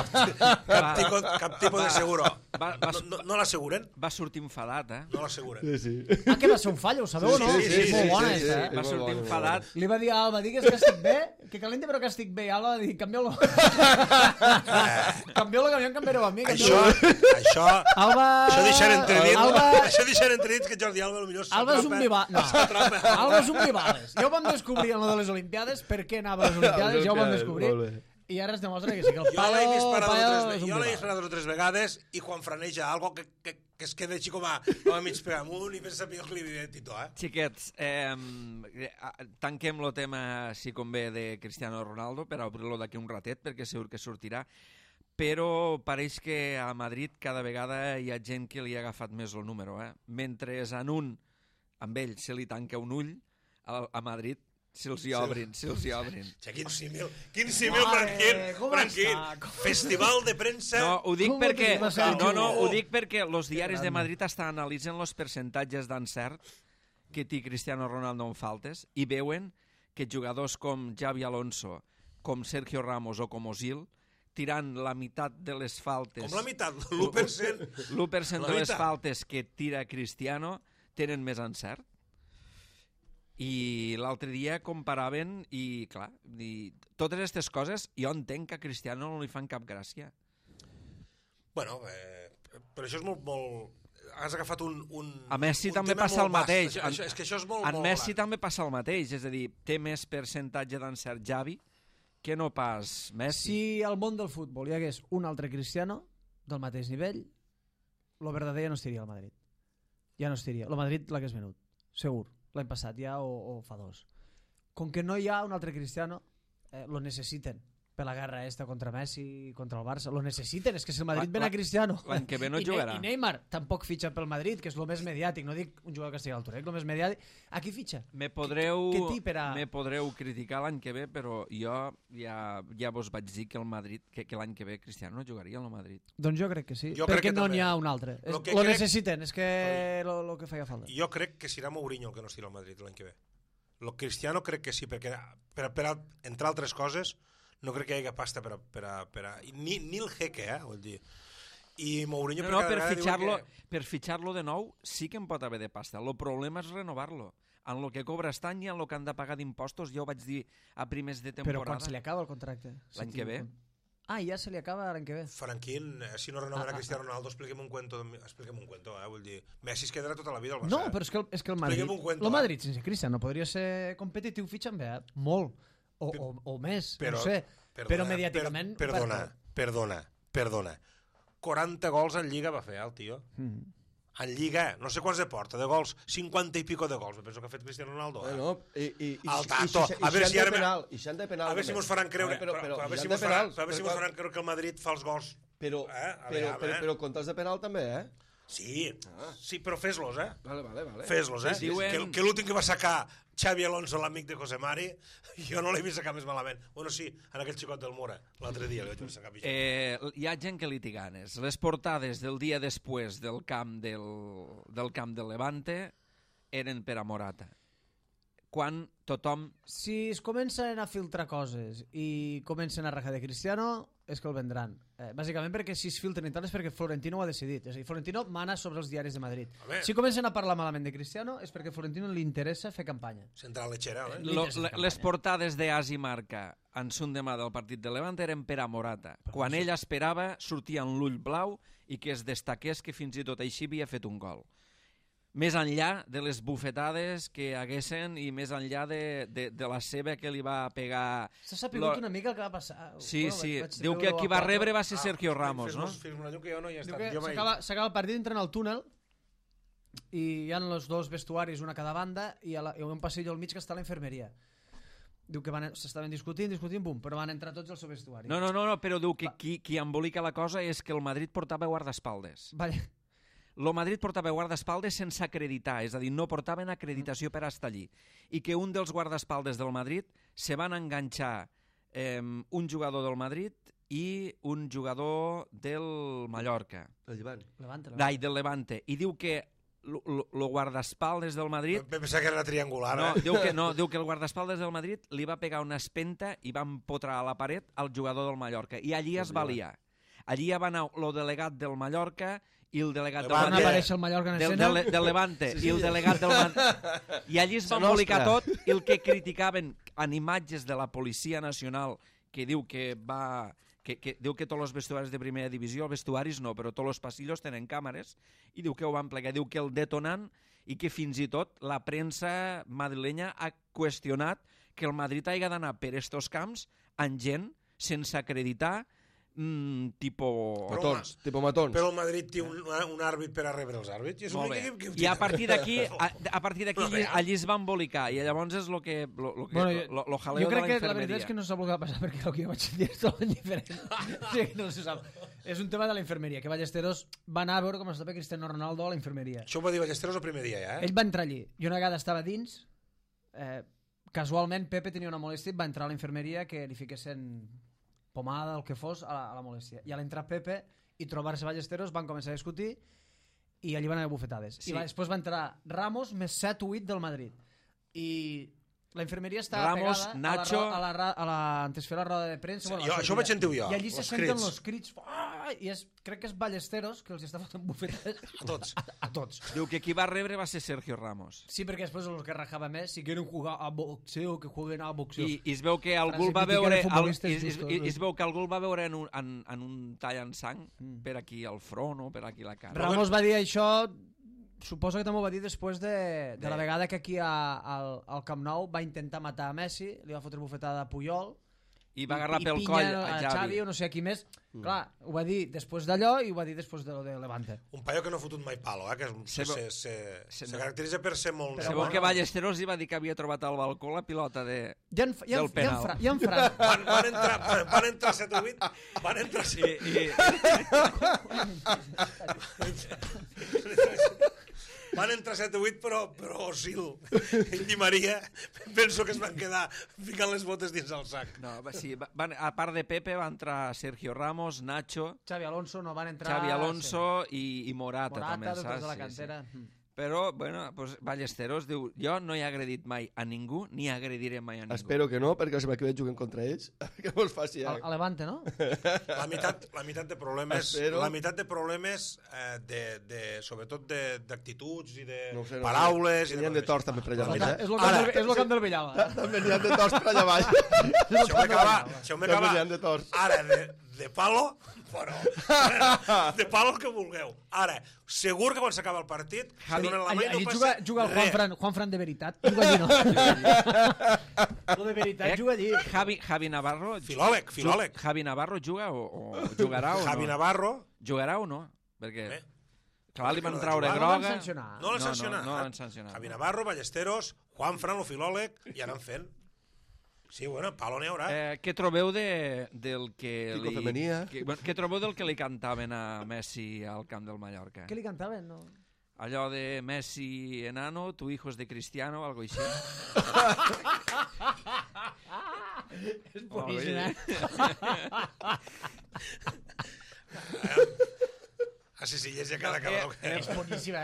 cap tipus de seguro. No l'asseguren?
Va sortir enfadat,
No l'asseguren.
Sí.
Ah, que va ser un fallo, ho sabeu o no?
Sí,
molt bona,
sí.
aquesta,
Va sortir enfadat.
Li va dir a Alba, digues que estic bé, que calente però que estic bé. Alba va dir, canvieu-lo. Canvieu-lo, canvieu-ho a mi.
Això deixar
Alba...
entredits que Jordi Alba potser
Alba és un Vivales. No, Alba és un Vivales. Ja ho vam descobrir en lo de les Olimpiades, per què anava a les Olimpiades, ja ho vam descobrir. I ara es demostra que sí, que el
jo l'he disparat
és un Vivales.
2 o 3 vegades i quan franeja algo que es queda així com a mig pegar amunt i pensa que li diré Tito,
Xiquets, tanquem el tema, si convé, de Cristiano Ronaldo per obrir-lo d'aquí un ratet, perquè segur que sortirà. Però pareix que a Madrid cada vegada hi ha gent que li ha agafat més el número. Mentre amb ell se li tanca un ull, a Madrid se'ls hi obrin.
Quin símil, Franquín. Festival de premsa...
No, ho dic perquè els diaris de Madrid analitzen els percentatges d'encert que té Cristiano Ronaldo en faltes i veuen que jugadors com Xavi Alonso, com Sergio Ramos o com Ozil, tirant la meitat de les faltes...
Com la meitat? L'1%?
L'1% de les faltes que tira Cristiano tenen més encert. I l'altre dia comparaven i, clar, totes aquestes coses jo entenc que a Cristiano no li fan cap gràcia.
Bueno, però això és molt... Has agafat un
a Messi també passa el mateix.
És que això és molt...
En Messi també passa el mateix, és a dir, té més percentatge d'encert Xavi que no pas Messi.
Si al món del futbol hi hagués un altre Cristiano del mateix nivell, lo verdader ja no estiria al Madrid. Ja no estiria. Lo Madrid l'hagués venut, segur. L'any passat ja o fa 2. Com que no hi ha un altre Cristiano, lo necessiten per la guerra esta contra Messi, contra el Barça, lo necessiten, és que si el Madrid ven a Cristiano
l'any que ve no jugarà.
I Neymar tampoc fitxa pel Madrid, que és el més mediàtic, no dic un jugador que estigui a l'altura, el més mediàtic, aquí fitxa.
Me podreu criticar l'any que ve, però jo ja vos vaig dir que el Madrid, que l'any que ve Cristiano no jugaria al Madrid.
Doncs jo crec que sí, perquè no n'hi ha un altre. Lo necessiten, és que lo que feia falta.
Jo crec que serà Mourinho el que no estirà al Madrid l'any que ve. Lo Cristiano crec que sí, perquè per entre altres coses no crec que hi hagi pasta ni el jeque, vull dir. I Mourinho
per fitxar-lo de nou sí que en pot haver de pasta. El problema és renovar-lo. En el que cobra aquest any i en el que han de pagar d'impostos, jo ho vaig dir a primers de temporada.
Però quan se li acaba el contracte?
L'any que ve.
Ah, ja se li acaba l'any que ve.
Franquín, si no renoven a Cristiano Ronaldo, expliquem un cuento, vull dir, Messi es quedarà tota la vida al Barça.
No, però és que el Madrid sense Cristiano podria ser competitiu fitxant bé, molt. O més, no sé. Però mediàticament...
Perdona. 40 gols en Lliga va fer, el tio. En Lliga, no sé quants de porta, de gols, 50 i pico de gols. Penso que ha fet Cristiano Ronaldo. El Tato. A veure si ara... A veure si mos faran creure... A veure si mos faran creure que el Madrid fa els gols.
Però comptes de penal també,
Sí, però fes-los,
Vale.
Fes-los, Que l'últim que va sacar Xavi Alonso, l'amic de José Mari, jo no l'he vist sacar més malament. Bueno, sí, en aquell xicot del Mora, l'altre dia li vaig sacar pitjor.
Hi ha gent que li té ganes. Les portades del dia després del camp del Levante eren per a Morata. Quan tothom...
Si es comencen a filtrar coses i comencen a rajar de Cristiano, és que el vendran. Bàsicament perquè si es filtren i tal és perquè Florentino ho ha decidit. És a dir, Florentino mana sobre els diaris de Madrid. Si comencen a parlar malament de Cristiano és perquè a Florentino li interessa fer campanya.
Central lechera,
Les portades d'As i Marca en son demà del partit de Levante eren per a Morata. Quan ell esperava sortia en l'ull blau i que es destaqués que fins i tot així havia fet un gol. Més enllà de les bufetades que haguessin i més enllà de la seva que li va pegar...
S'ha sabut una mica el que va passar.
Sí. Diu que qui va rebre va ser Sergio Ramos, no?
S'acaba el partit, entra en el túnel i hi ha els dos vestuaris, una a cada banda, i hi ha un passillo al mig que està a la infermeria. Diu que s'estaven discutint, bum, però van entrar tots al seu vestuari.
No, però diu que qui embolica la cosa és que el Madrid portava guardaespaldes.
Vale.
el Madrid portava guardaespaldes sense acreditar, és a dir, no portaven acreditació per estar allí, i que un dels guardaespaldes del Madrid se van enganxar un jugador del Madrid i un jugador del Mallorca.
El Llevant.
Del Levante. I diu que el guardaespaldes del Madrid...
Pensava que era triangular,
diu que el guardaespaldes del Madrid li va pegar una espenta i va empotrar a la paret al jugador del Mallorca. I allí es va liar. Allí va anar el delegat del Mallorca i el delegat del Levante i el delegat del Madrid. I allí es va embolicar tot, i el que criticaven en imatges de la Policia Nacional, que diu que va... que diu que tots els vestuaris de primera divisió, els vestuaris no, però tots els passillos tenen càmeres, i diu que ho van plegar, diu que el detonant, i que fins i tot la premsa madrilenya ha qüestionat que el Madrid hagi d'anar per estos camps amb gent sense acreditar,
matons.
Però el Madrid té un àrbit per a rebre els àrbits.
I a partir d'aquí allí es va embolicar, i llavors és el que lo jaleo de la infermeria.
Jo crec que la veritat és que no sap el que va passar, perquè el que jo vaig dir és tot diferent. No se sap. És un tema de la infermeria, que Ballesteros va anar a veure com estava Cristiano Ronaldo a la infermeria.
Això ho va dir Ballesteros el primer dia, ja?
Ell va entrar allí, i una vegada estava dins, casualment Pepe tenia una molèstia i va entrar a la infermeria que li fiquessin pomada, el que fos, a la molèstia. I a l'entrar Pepe i trobar-se Ballesteros van començar a discutir i allí van haver bufetades. Sí. I després va entrar Ramos més 7 o 8 del Madrid. I la infermeria estava
Ramos,
pegada
Nacho...
antes de fer la roda de premsa.
Sí, això ho vaig sentir jo.
I allí se senten els crits. I crec que és Ballesteros que els està fotent bufetades
a tots.
A tots.
Diu que qui va rebre va ser Sergio Ramos.
Sí, perquè després els que rajava més, si quieren jugar a boxeo, que juguen a boxeo.
I es veu que algú va veure es veu que algú va veure en un tall en sang per aquí al front o per aquí la cara.
Ramos va dir això, suposo que també ho va dir després de la vegada que aquí al Camp Nou va intentar matar a Messi, li va fotre bufetada a Puyol
i va agarrar pel coll a
Xavi o no sé a qui més. Clar, ho va dir després d'allò i ho va dir després de Levante.
Un paio que no ha fotut mai palo, que se caracteritza per ser molt...
Sabeu que Ballesteros hi va dir que havia trobat al balcó la pilota del penal.
I en Fran.
Van entrar 7 o 8. Van entrar 7 entrar 7 o 8, però Osil i Di Maria penso que es van quedar ficant les botes dins el sac.
No, sí, a part de Pepe va entrar Sergio Ramos, Nacho...
Xavi Alonso no van entrar...
Xavi Alonso i Morata també,
saps? Morata, de la cantera. Sí.
Però, bueno, pues Ballesteros diu, jo no he agredit mai a ningú, ni agrediré mai a ningú.
Espero que no, perquè la setmana que ve juguen contra ells, que mos faci...
A Levante, no?
La meitat de problemes, sobretot d'actituds i de paraules...
N'hi ha de tors també per allà baix,
És el camp del Villava.
També n'hi ha de tors per allà baix.
Això m'acaba... Ara, de palo... Bueno, de palo que vulgueu. Ara, segur que quan s'acaba el partit
allí juga el Juanfran de veritat. Juga allí, no? El de veritat juga allí.
Javi Navarro...
Filòleg.
Javi Navarro juga o jugarà o no?
Javi Navarro...
Jugarà o no? Perquè... Clar, li van traure groga...
No l'han sancionat. Javi Navarro, Ballesteros, Juanfran, el filòleg, i anem fent. Sí, bueno, palo n'hi haurà.
Què trobeu del que
Kiko Femenia.
Què trobeu del que li cantaven a Messi al camp del Mallorca?
Què li cantaven, no?
Allò de Messi enano, tu hijo es de Cristiano, algo així.
És boníssim,
A Sicilies ja cada cabró.
És boníssima,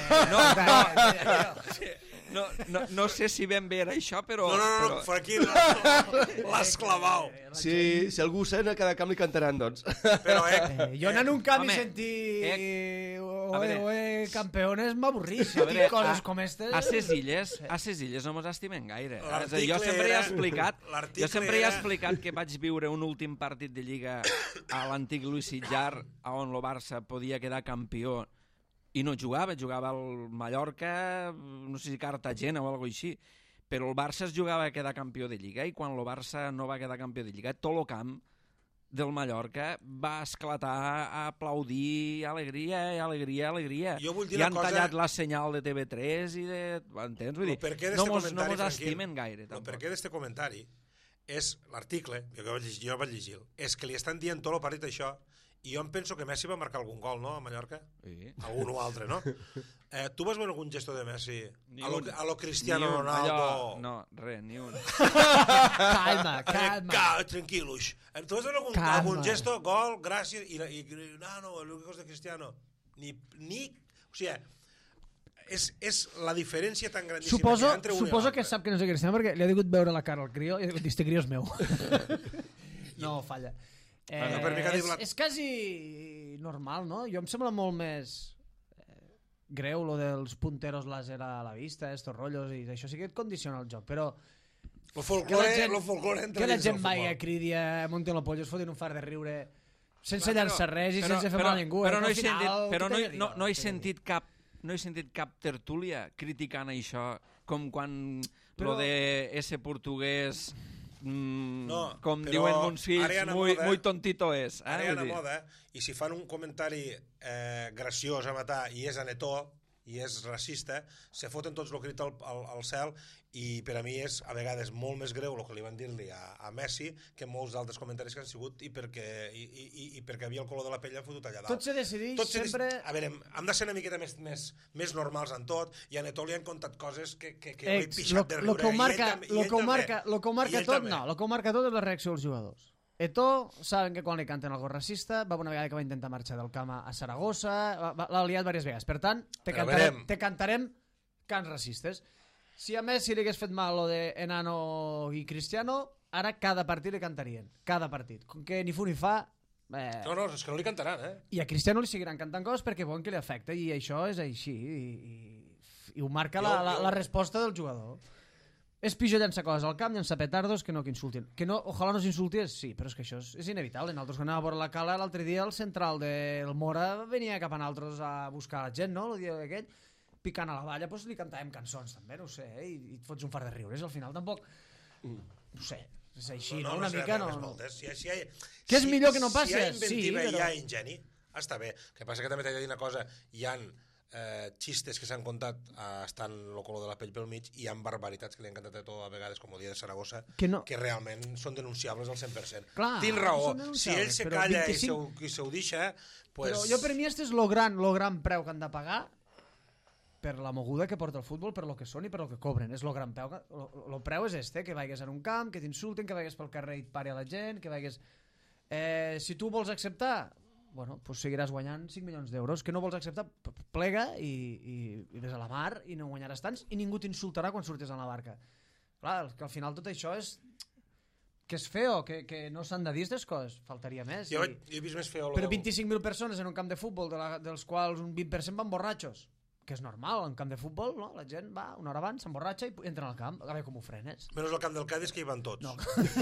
No sé si ben bé era això, però...
No, per aquí l'has clavat.
Si algú sent, a cada camp li cantaran, doncs.
Però,
jo anant a un camp i sentir oe, campeones m'avorrís, sentir coses com aquestes.
A ses illes no mos estimen gaire. Jo sempre he explicat que vaig viure un últim partit de Lliga a l'antic Luis Sitjar, on el Barça podia quedar campió i no jugava al Mallorca, no sé si Cartagena o alguna cosa així, però el Barça es jugava a quedar campió de Lliga, i quan el Barça no va quedar campió de Lliga, tot el camp del Mallorca va esclatar a aplaudir, alegria. I han tallat la senyal de TV3 i de... Entens? Vull dir, no mos estimen gaire.
El perquè d'este comentari és l'article, jo vaig llegir, és que li estan dient tot el partit això i jo em penso que Messi va marcar algun gol, no, a Mallorca?
Sí.
Algun o altre, no? Tu vas veure algun gesto de Messi?
Ni
A
un.
lo Cristiano
Ni un.
Ronaldo?
Allò... No, res, ni un.
Calma.
Tranquilos. Tu vas veure algun gesto, gol, gràcies, i no, el que és de Cristiano. Ni... O sigui, és la diferència tan grandíssima que hi ha entre un i l'altre.
Suposo que sap que no és Cristiano perquè li ha degut veure la cara al crió i ha dit, este crió és meu. No, falla. És quasi normal, no? Jo em sembla molt més greu lo dels punteros láser a la vista, estos rotllos, i això sí que et condiciona el joc, però
Lo folclore
que la gent vagi a cridi a Montelopollo, es fotin un far de riure sense llançar res i sense fer mal a ningú.
Però no he sentit cap tertúlia criticant això, com quan lo de ese portuguès com diuen uns fills, muy tontito és.
Ara hi ha una moda, i si fan un comentari graciós a matar i és anetó i és racista, se foten tots el crit al cel, i per a mi és a vegades molt més greu el que li van dir-li a Messi que molts d'altres comentaris que han sigut i perquè havia el color de la pell han fotut allà dalt.
Tot se decideix sempre...
A veure, hem de ser una miqueta més normals en tot, i a Neto li han contat coses que li he pixat de riure.
Lo que ho marca tot és la reacció dels jugadors. Eto'o, saben que quan li canten algo racista, va una vegada que va intentar marxar del camp a Saragossa, l'ha liat diverses vegades. Per tant, te cantarem cants racistes. Si a Messi li hagués fet mal lo de Enano i Cristiano, ara cada partit li cantarien. Cada partit. Com que ni fu ni fa...
No, és que no li cantaran,
I a Cristiano li seguiran cantant coses perquè veuen que li afecta, i això és així. I ho marca la resposta del jugador. És pitjor llançar coses al camp, llançar petardos, que no que insultin. Que no, ojalà no s'insultés, sí, però és que això és inevitable. Nosaltres quan anàvem a veure la Cala, l'altre dia el central del Mora venia cap a nosaltres a buscar la gent, no?, el dia aquell, picant a la valla, doncs li cantàvem cançons també, no ho sé, i et fots un far de riures, al final tampoc... No sé, és així, no? Una mica no... Que és millor que no passi?
Si hi ha inventiva i hi ha ingeni, està bé. El que passa que també t'he de dir una cosa, hi ha xistes que s'han contat estant el color de la pell pel mig, i hi ha barbaritats que li han cantat a tot a vegades, com el dia de Saragossa, que realment són denunciables al 100%. Tens raó, si ell se calla i se ho deixa...
Però jo per mi este és lo gran preu que han de pagar per la moguda que porta el futbol, per lo que són i per lo que cobren. És lo gran preu. Lo preu és este, que vagis en un camp, que t'insulten, que vagis pel carrer i et pari a la gent, que vagis... Si tu vols acceptar... Bueno, pues seguiràs guanyant 5 milions d'euros. Que no vols acceptar, plega i ves a la mar i no guanyaràs tants, i ningú t'insultarà quan surtis a la barca. Clar, que al final tot això és... que és feo, que no s'han de dir aquestes coses, faltaria més.
Jo he vist més feo...
Però 25.000 persones en un camp de futbol, dels quals un 20% van borratxos, que és normal, en camp de futbol, no? La gent va una hora abans, s'emborratxa i entra al camp. A veure com ho frenes.
Menys el camp del Cádiz, que hi van tots.
No.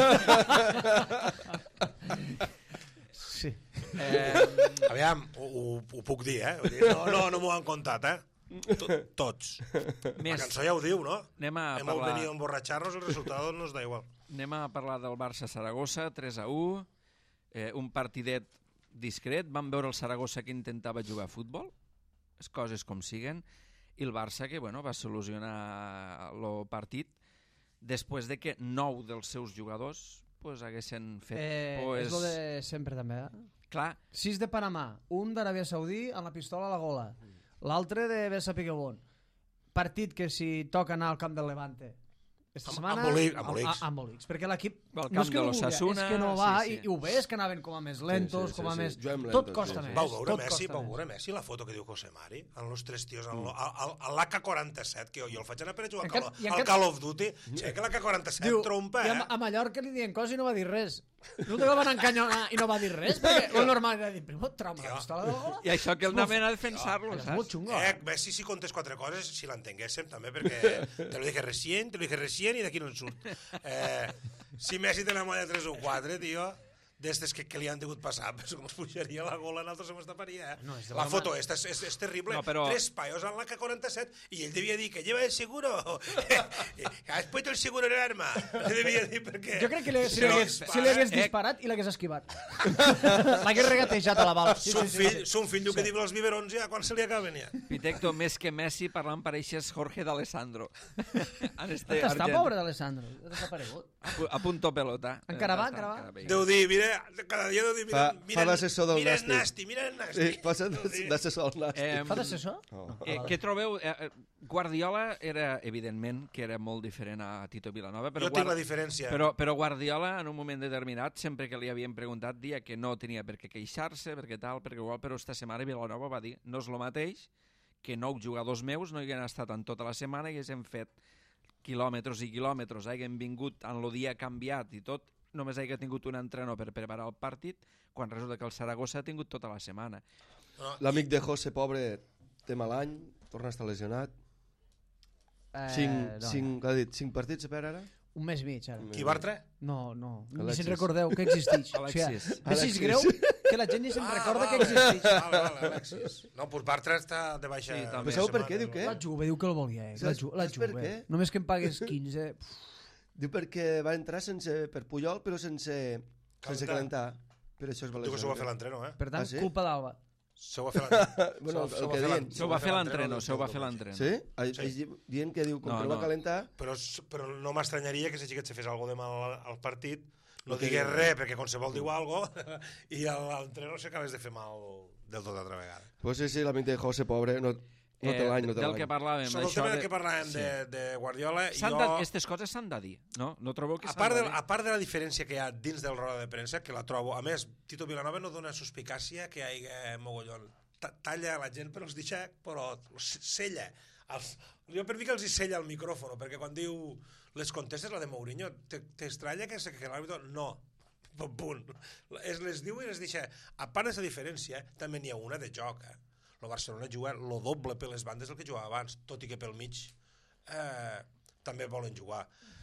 Sí.
Aviam, ho puc dir, No m'ho han contat, Tots. La cançó ja ho diu, no? Hem venido a emborratxar-nos, el resultat nos da igual.
Anem a parlar del Barça-Saragossa, 3-1, un partidet discret. Vam veure el Saragossa que intentava jugar a futbol, les coses com siguen, i el Barça que va solucionar el partit després de que 9 dels seus jugadors haguessin fet...
És el de sempre també,
Clar.
6 de Panamà, un d'Aràbia Saudí amb la pistola a la gola, l'altre de Bessa Piquebón. Partit que si toca anar al camp del Levante esta setmana... Amb Olix. Perquè l'equip no és que no volia, és que no va, i ho ves que anaven com a més lentos, com a més... Tot costa més.
Vau veure Messi la foto que diu José Mari? En los 3 tios, en l'AK-47, que jo el faig anar per a jugar al Call of Duty, que l'AK-47 trompa,
I a Mallorca li diuen coses i no va dir res. No te van encanyonar i no va dir res, perquè el normal era dir, però trauma la pistola de la gola.
I això que el anaven a defensar-lo,
saps? És molt xungo.
Messi si contes 4 coses, si l'entenguéssim també, perquè te lo dije recién y d'aquí no en surt. Si Messi té una molla 3 o 4, tio, d'estes que li han degut passar, però com es pujaria la gola, nosaltres se m'estaparia. La foto esta és terrible. 3 paios en l'AK-47, i ell devia dir que lleva el seguro. Has puesto el seguro en el arma. Devia dir perquè...
Jo crec que si li hagués disparat i l'hagués esquivat. L'hagués regatejat a la bala.
Son fill que diu els biberons ja quan se li acaben ja.
Pitecto, més que Messi, parlant pareixes Jorge d'Alessandro.
Està pobre d'Alessandro. Ha desaparegut.
A punto pelota.
Encara va?
Deu dir, mira, cada dia deu dir,
fa d'assessor del
mira
Nàstic.
Mira el Nàstic.
Sí, passa d'assessor al Nàstic.
Fa d'assessor?
Què trobeu? Guardiola era, evidentment, que era molt diferent a Tito Vilanova. Però
Jo tinc la diferència.
Però Guardiola, en un moment determinat, sempre que li havien preguntat, dia que no tenia per què queixar-se, perquè tal, perquè igual, però esta setmana Vilanova va dir, no és el mateix que 9 jugadors meus no hi han estat en tota la setmana i haguem fet quilòmetres i quilòmetres, haguem vingut en el dia canviat i tot, només haguem tingut un entrenador per preparar el partit, quan resulta que el Saragossa ha tingut tota la setmana.
L'amic de José, pobre, té mal any, torna a estar lesionat. 5 partits per ara?
Un mes i mig, ara.
Qui, Bartra?
No, ni
Alexis.
se'n recordeu que existeix.
Alexis.
O sigui, és així greu que la gent ni se'n recorda que existeix.
Vale, Alexis. No, pues Bartra està de baixa.
Sí, també.
Però sabeu per què? Diu què?
La Juve diu que el volia, La
Saps per
Juve.
què?
Només que em pagues 15.
Diu perquè va entrar per Puyol, però sense calentar. Per això es va
Diu que s'ho va fer
lesionar.
l'entreno,
Per tant,
sí?
culpa d'Alba.
S'ho va fer l'entreno.
Bueno, el que diuen.
Se ho va fer l'entreno.
Sí? Dient que diu, com que no va calentar...
Però no m'estranyaria que si xiquet se fes alguna de mal al partit, no digués res, perquè qualsevol diu alguna cosa, i l'entreno s'acabés de fer mal del tot altra vegada.
Pues sí, l'amic de José, pobre, no té l'any, no té
Del que
l'any.
parlàvem.
Sobre el tema del que parlàvem de Guardiola,
Aquestes coses s'han de dir, no? No trobeu que
a
s'han de dir?
part de la diferència que hi ha dins del roda de premsa, que la trobo, a més, Tito Vilanova no dona suspicàcia que hi hagi mogollon. Talla la gent per els deixar, però sella. Jo per mi que els hi sella el micròfon, perquè quan diu les contestes, la de Mourinho, t'estranya que l'àrbitre... No, punt. Les diu i les deixa. A part d'aquesta diferència, també n'hi ha una de joc, El Barcelona juga lo doble per les bandes del que jugava abans, tot i que pel mig també volen jugar.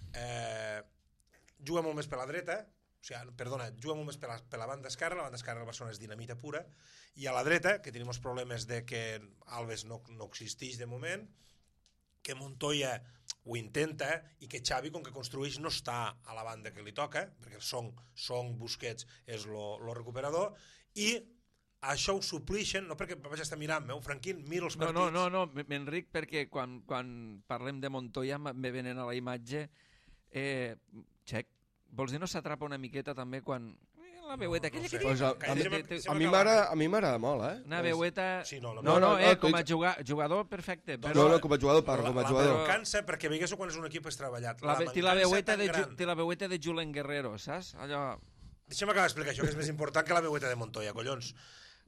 Juga molt més per la dreta, juga molt més per la banda esquerra, la banda esquerra del Barcelona és dinamita pura, i a la dreta, que tenim els problemes de que Alves no existeix de moment, que Montoya ho intenta i que Xavi, com que construeix, no està a la banda que li toca, perquè Son Busquets és lo recuperador, i això ho suplixen, no perquè vaig estar mirant, Franquín, mira els partits.
No, m'enric perquè quan parlem de Montoya me venen a la imatge Xec, vols dir no s'atrapa una miqueta també quan la veueta aquella que
Pues a mi m'agrada molt,
una veueta...
Sí,
com a jugador perfecte.
No, com a jugador parlo, com a jugador.
Però cansa perquè veigués quan és un equip estreballat.
Té la veueta de Julen Guerrero, saps? Allò...
Deixa'm acabar d'explicar això, que és més important que la veueta de Montoya, collons.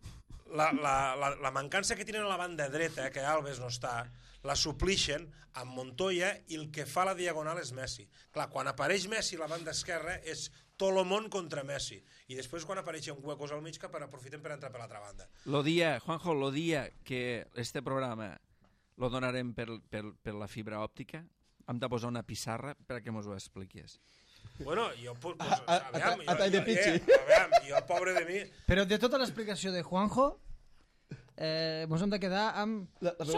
La mancança que tenen a la banda dreta, que Alves no està, la suplixen amb Montoya i el que fa la diagonal és Messi. Clar, quan apareix Messi a la banda esquerra és Tolomón contra Messi. I després quan apareixen huecos al mig que aprofiten per entrar per l'altra banda.
Juanjo, lo dia que este programa lo donarem per la fibra òptica, hem de posar una pissarra perquè mos ho expliquis.
Bueno, jo...
A tall de pitxi.
Jo, pobre de mi...
Però de tota l'explicació de Juanjo, mos hem de quedar amb...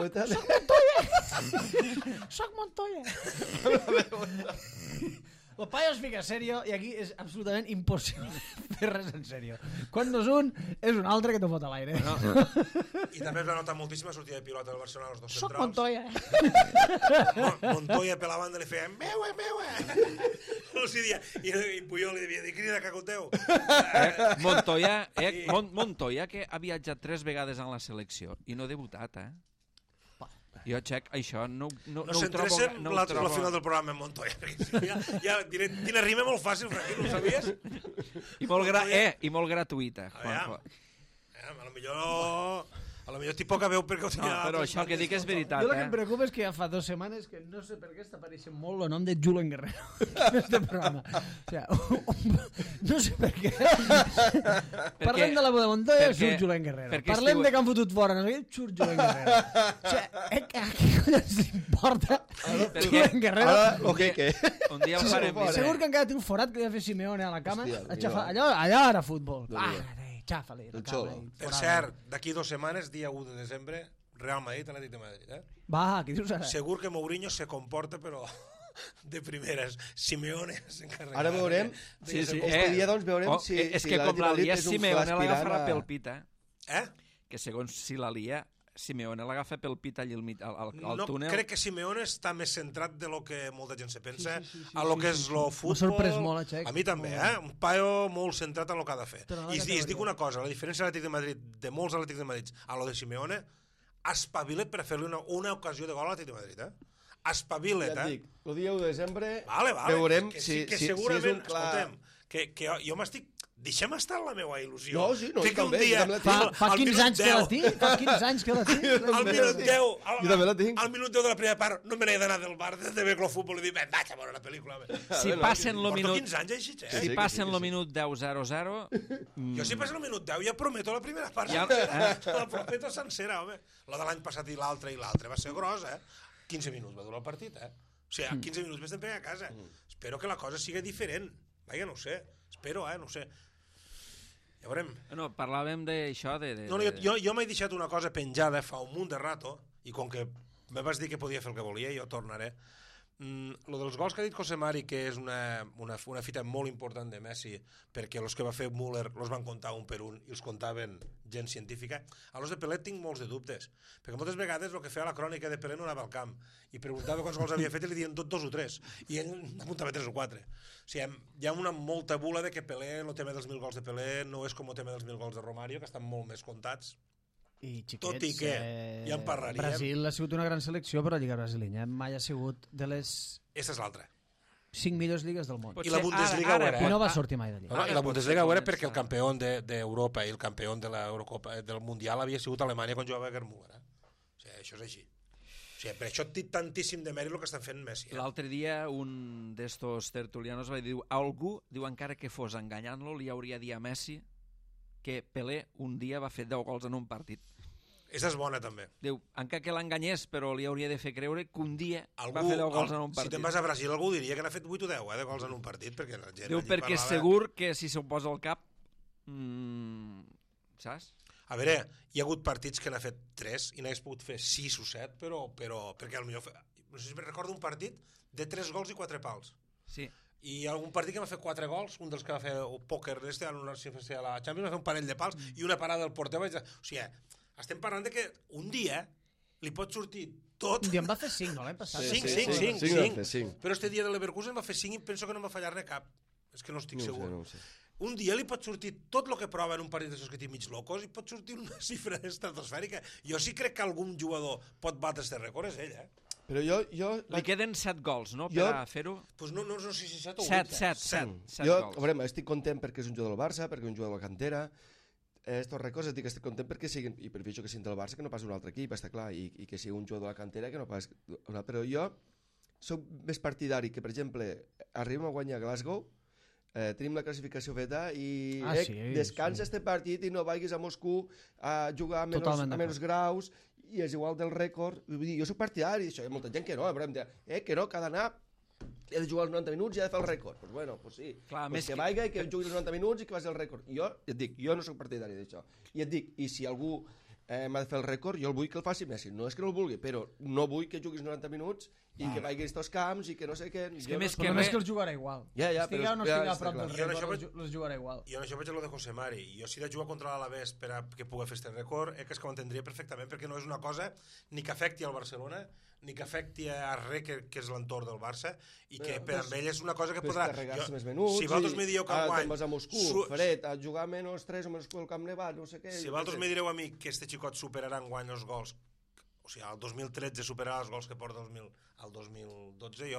Soc Montoya! El paio es fica serio i aquí és absolutament impossible fer res en serio. Quan no és un, és un altre que t'ho fot a l'aire.
I també es va notar moltíssima sortida de pilota del Barcelona als dos
Soc
centrals.
Montoya!
Montoya per la banda li feia meua! No s'hi dia. I Puyol li devia dir crida cacoteu.
Montoya, que ha viatjat 3 vegades en la selecció i no ha debutat, Jo, Xec, això no ho trobo...
No la final del programa en Montoya. Ja diré, quina rima molt fàcil, Franquín, ho sabies?
I molt gratuïta, Juanjo.
A lo millor té poca veu perquè ho tenia...
Però això que dic és veritat,
Jo el que em preocupa és que ja fa 2 setmanes que no sé per què està apareixent molt el nom de Julen Guerrero en este programa. O sigui, no sé per què. Parlem de la boda de Montoya, surt Julen Guerrero. Parlem de que han fotut fora, no sé què, surt Julen Guerrero. O sigui, a qui collons importa Julen Guerrero?
Un dia el farem.
Segur que encara té un forat que li va fer Simeone a la cama. Allò era futbol. Xafa-li.
Per cert, d'aquí 2 setmanes, dia 1 de desembre, Real Madrid, Atlètic de Madrid.
Va, què dius ara?
Segur que Mourinho se comporta, però de primeres. Simeone s'encarrega.
Ara veurem. Este dia, doncs, veurem si
és que com la lia Simeone l'agafarà pel pit,
Eh?
Que segons si la lia Simeone l'agafa pel pit allà al túnel.
No, crec que Simeone està més centrat de lo que molta gent se pensa a lo que és lo futbol.
M'ha sorprès molt, Txec.
A mi també, Un paio molt centrat en lo que ha de fer. I es dic una cosa, la diferència de l'Atlètic de Madrid, de molts Atlètics de Madrid, a lo de Simeone, espavila't per fer-li una ocasió de gol a l'Atlètic de Madrid, Espavila't,
Ja et dic, el dia 1 de desembre
veurem
si
segurament,
és un clar...
escoltem, que jo m'estic... Deixem estar la meva il·lusió.
No, sí, no,
que
jo també,
dia,
fa 15 anys que la tinc, fa 15 anys que la tinc.
Al minut 10,
Jo també la tinc.
al minut 10 de la primera part, no me n'he d'anar del bar de veure el futbol i dir, vaig a veure la pel·lícula.
Si passen lo
Porto
minut...
15 anys així,
Si passen lo minut 10-0-0...
Jo si passen el minut 10 ja prometo la primera part.
Ja,
La prometo sencera, home. La de l'any passat i l'altre va ser gros, 15 minuts va durar el partit, O sigui, 15 minuts més d'emprega a casa. Espero que la cosa sigui diferent. Vaja, no ho sé. Espero, no ho sé. Ja veurem.
No, parlàvem d'això,
No, jo m'he deixat una cosa penjada fa un munt de rato, i com que me vas dir que podia fer el que volia, jo tornaré. Lo dels gols que ha dit José Mari, que és una fita molt important de Messi, perquè els que va fer Müller els van comptar un per un i els comptaven gent científica. A los de Pelé tinc molts de dubtes, perquè moltes vegades el que feia la crònica de Pelé no anava al camp i preguntava quants gols havia fet i li diuen 2 o 3 i ell apuntava 3 o 4. O sigui, hi ha una molta bula de que Pelé, el tema dels 1.000 gols de Pelé no és com el tema dels 1.000 gols de Romario, que estan molt més comptats.
I xiquets,
tot i que ja en parlaríem.
Brasil ha sigut una gran selecció, però la Lliga brasileña mai ha sigut de les...
Aquesta és l'altra.
5 millors lligues del món.
I la Bundesliga ho era.
I no va sortir mai d'allà.
No, i la Bundesliga ho era perquè el campió d'Europa i el campió de l'Eurocopa del Mundial havia sigut Alemanya quan jugava Gerd Müller. O sigui, això és així. O sigui, per això té tantíssim de mèrit el que estan fent Messi.
L'altre dia un d'estos tertulianos va dir, algú, diu encara que fos enganyant-lo, li hauria dit a Messi que Pelé un dia va fer 10 gols en un partit.
Aquesta és bona, també.
Diu, encara que l'enganyés, però li hauria de fer creure que un dia va fer 10 gols en un partit.
Si te'n vas a Brasil, algú diria que n'ha fet 8 o 10 de gols en un partit, perquè la gent...
Diu, perquè
parlava...
segur que si s'ho posa al cap... saps?
A veure, hi ha hagut partits que n'ha fet 3 i n'hagués pogut fer 6 o 7, però perquè potser... No sé si me recordo un partit de 3 gols i 4 pals.
Sí.
I algun partit que va fer 4 gols, un dels que va fer el pòquer a la Champions, va fer un parell de pals i una parada del porter. O sigui, estem parlant de que un dia li pot sortir tot...
Un dia en va fer 5, no l'any passat?
5. Però este dia de l'Leverkusen va fer 5 i penso que no va fallar-ne cap. És que no estic segur.
No ho sé.
Un dia li pot sortir tot el que prova en un partit d'aixòs que té mig locos i pot sortir una xifra estratosfèrica. Jo sí crec que algun jugador pot batre este rècord, és ell,
Però jo...
Li queden 7 gols, no?, per a fer-ho?
Pues no sé si 7 o 8.
7
jo,
gols.
A veure, estic content perquè és un jugador del Barça, perquè és un jugador de la cantera, estos rècords estic content perquè siguin, i per això que siguin del Barça, que no pas un altre equip, està clar, i que sigui un jugador de la cantera que no pas... Però jo soc més partidari que, per exemple, arribem a guanyar a Glasgow, tenim la classificació feta i descansa este partit i no vagis a Moscou a jugar a menys graus i és igual del rècord. Jo soc partidari d'això, hi ha molta gent que no, que no, que ha d'anar, he de jugar els 90 minuts i ha de fer el rècord. Doncs bueno, pues sí, clar, pues que vaiga i que jugui els 90 minuts i que faci el rècord. Jo et dic, jo no soc partidari d'això. I et dic, i si algú m'ha de fer el rècord, jo el vull que el faci Messi. No és que no el vulgui, però no vull que juguis 90 minuts i que vagi a aquests camps i que no sé què.
És que més
que més que els jugarà igual.
Estiga
o no estiga a prop del rècord, els jugarà igual.
Jo en això vaig a lo de José Mari. Jo si he de jugar contra l'Alavés per a que pugui fer este rècord, que és que ho entendria perfectament, perquè no és una cosa ni que afecti al Barcelona, ni que afecti a res que és l'entorn del Barça, i que per amb ell és una cosa que podrà...
Carregar-se més minuts,
si vosaltres me dieu que enguany...
Te'n vas a Moscou, fred, a jugar menys 3 o menys 4 al Camp Nevat, no sé què...
Si vosaltres me direu a mi que este xicot superarà enguany els gols, o sigui, el 2013 superarà els gols que porta el 2012,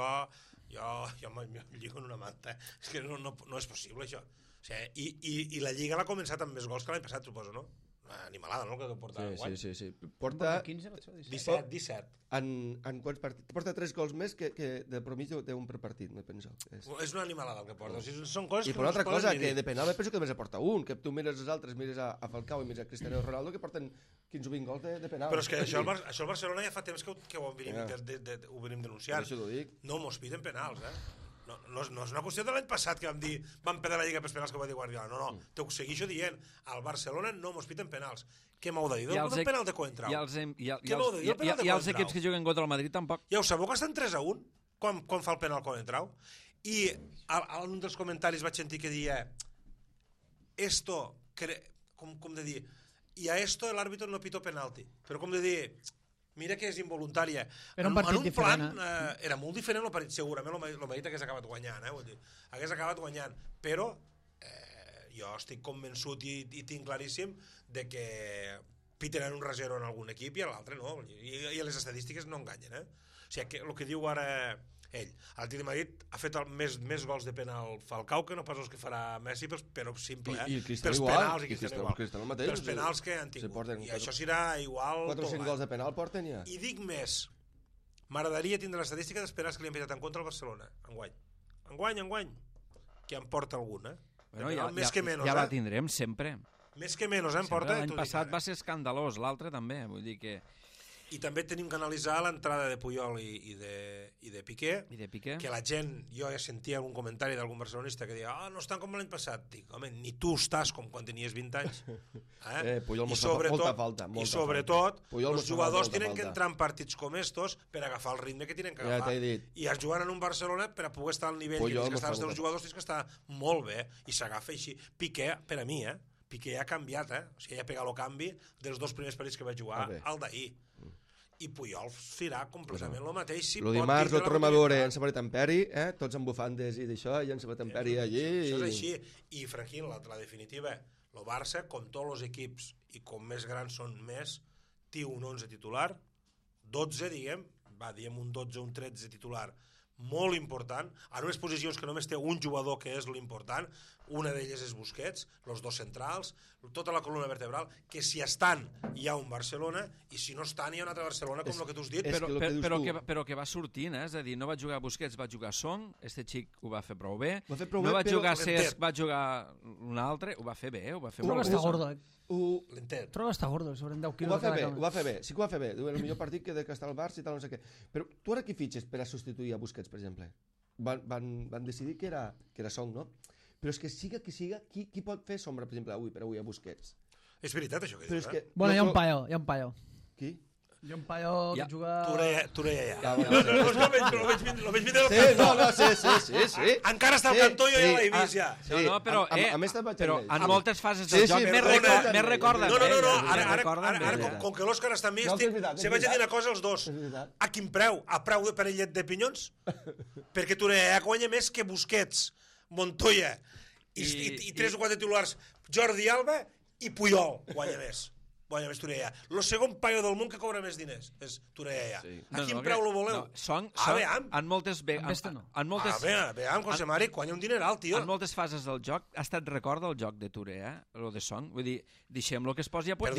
jo m'ho lligo en una manta. És que no és possible, això. O sigui, i la Lliga l'ha començat amb més gols que l'any passat, suposo, no? Una animalada, no?, que porta enguany.
Sí. Porta
17.
En quants partits? Porta 3 gols més que de promís d'un per partit, me penso.
És una animalada el que porta. O sigui, són coses
I per una altra cosa, que de penal penso que només aporta un, que tu mires els altres, mires a Falcao i mires a Cristiano Ronaldo, que porten 15 o 20 gols de penal.
Però és que això el Barcelona ja fa temps que ho venim denunciant.
Per això t'ho dic.
No mos piden penals, No és una qüestió de l'any passat que vam perdre la Lliga pels penals que va dir Guardiola. No, t'ho segueixo dient. Al Barcelona no mos piten penals. Què m'heu de dir? El penal de Coentrao.
I els equips que juguen contra el Madrid tampoc.
Ja ho sabeu que estan 3-1 quan fa el penal Coentrao? I en un dels comentaris vaig sentir que deia esto, com de dir, i a esto el árbitro no pitó penalti. Però com de dir, mira que és involuntària.
Era un partit diferent.
Era molt diferent el partit, segurament el Madrid hagués acabat guanyant, vull dir, hagués acabat guanyant, però jo estic convençut i tinc claríssim de que pitaran un rasero en algun equip i a l'altre no, i les estadístiques no enganyen. O sigui, el que diu ara ell, l'Atlètic de Madrid ha fet més gols de penal Falcao que no pas els que farà Messi, però simple,
I el
pels
Cristiano
penals,
igual,
pels penals que han tingut, i això serà igual
4 o 5 gols de penal porten ja.
I dic més, m'agradaria tindre l'estadística dels penals que li han pitat en contra al Barcelona enguany, que en porta algun,
Bueno,
més que menys,
ja la tindrem sempre.
Més que menys, en porta.
L'any passat va ser escandalós, l'altre també, vull dir que...
I també tenim que analitzar l'entrada de Puyol i de Piqué, que la gent, jo ja sentia algun comentari d'algun barcelonista que deia, no estan com l'any passat. Dic, home, ni tu estàs com quan tenies 20 anys.
Puyol mos fa molta falta.
I sobretot, els jugadors tenen que entrar en partits com estos per agafar el ritme que tenen que agafar. I es juguen en un Barcelona per a poder estar al nivell que tens que estar els teus jugadors, tens que estar molt bé, i s'agafa així. Piqué, per a mi, Piqué ha canviat, o sigui, ha pegat el canvi dels 2 primers partits que va jugar al d'ahir. I Puyol farà completament el mateix.
El dimarts el tornem a veure en Sabater Temperi, tots amb bufandes i d'això, i en Sabater Temperi allí.
Això és així. I, Franquín, la definitiva, el Barça, com tots els equips, i com més grans són més, té un 11 titular, 12, diguem un 12, un 13 titular, molt important, en unes posicions que només té un jugador que és l'important, una d'elles és Busquets, els 2 centrals, tota la columna vertebral, que si estan hi ha un Barcelona, i si no estan hi ha un altre Barcelona, com el que tu has dit.
Però que va sortint, és a dir, no va jugar Busquets, va jugar Son, este xic ho va fer prou bé, no va jugar Cesc, va jugar un altre, ho va fer bé, ho va fer molt bé.
Està gordo,
L'entenc.
Trobo que està gordo, sobre 10 quilos.
Ho va fer bé, sí que ho va fer bé. El millor partit que està al Barça i tal, no sé què. Però tu ara qui fitxes per a substituir a Busquets, per exemple? Van decidir que era Son, no? Però és que siga qui siga, qui pot fer sombra, per exemple, avui a Busquets?
És veritat això que dius,
Bueno, hi ha un paio.
Qui?
Hi ha un paio que juga...
Turella ja.
Lo
veig vindre al cantó.
Sí.
Encara està al cantó i jo ja l'he vist ja.
No, però en moltes fases del joc
me
recorden.
No, ara com que l'Òscar està místic, se vaig a dir una cosa als dos. A quin preu? A preu de parellet de pinyons? Perquè Turella ja guanya més que Busquets, Montoya i 3 o 4 titulars, Jordi Alba i Puyol guanya més. Turella. El segon paio del món que cobra més diners és Turella. A quin preu lo voleu?
En moltes...
Veam, José Mari, guanya un dineral, tio.
En moltes fases del joc ha estat record del joc de Turella, lo de Song. Vull dir, deixem-lo que es posi a punt.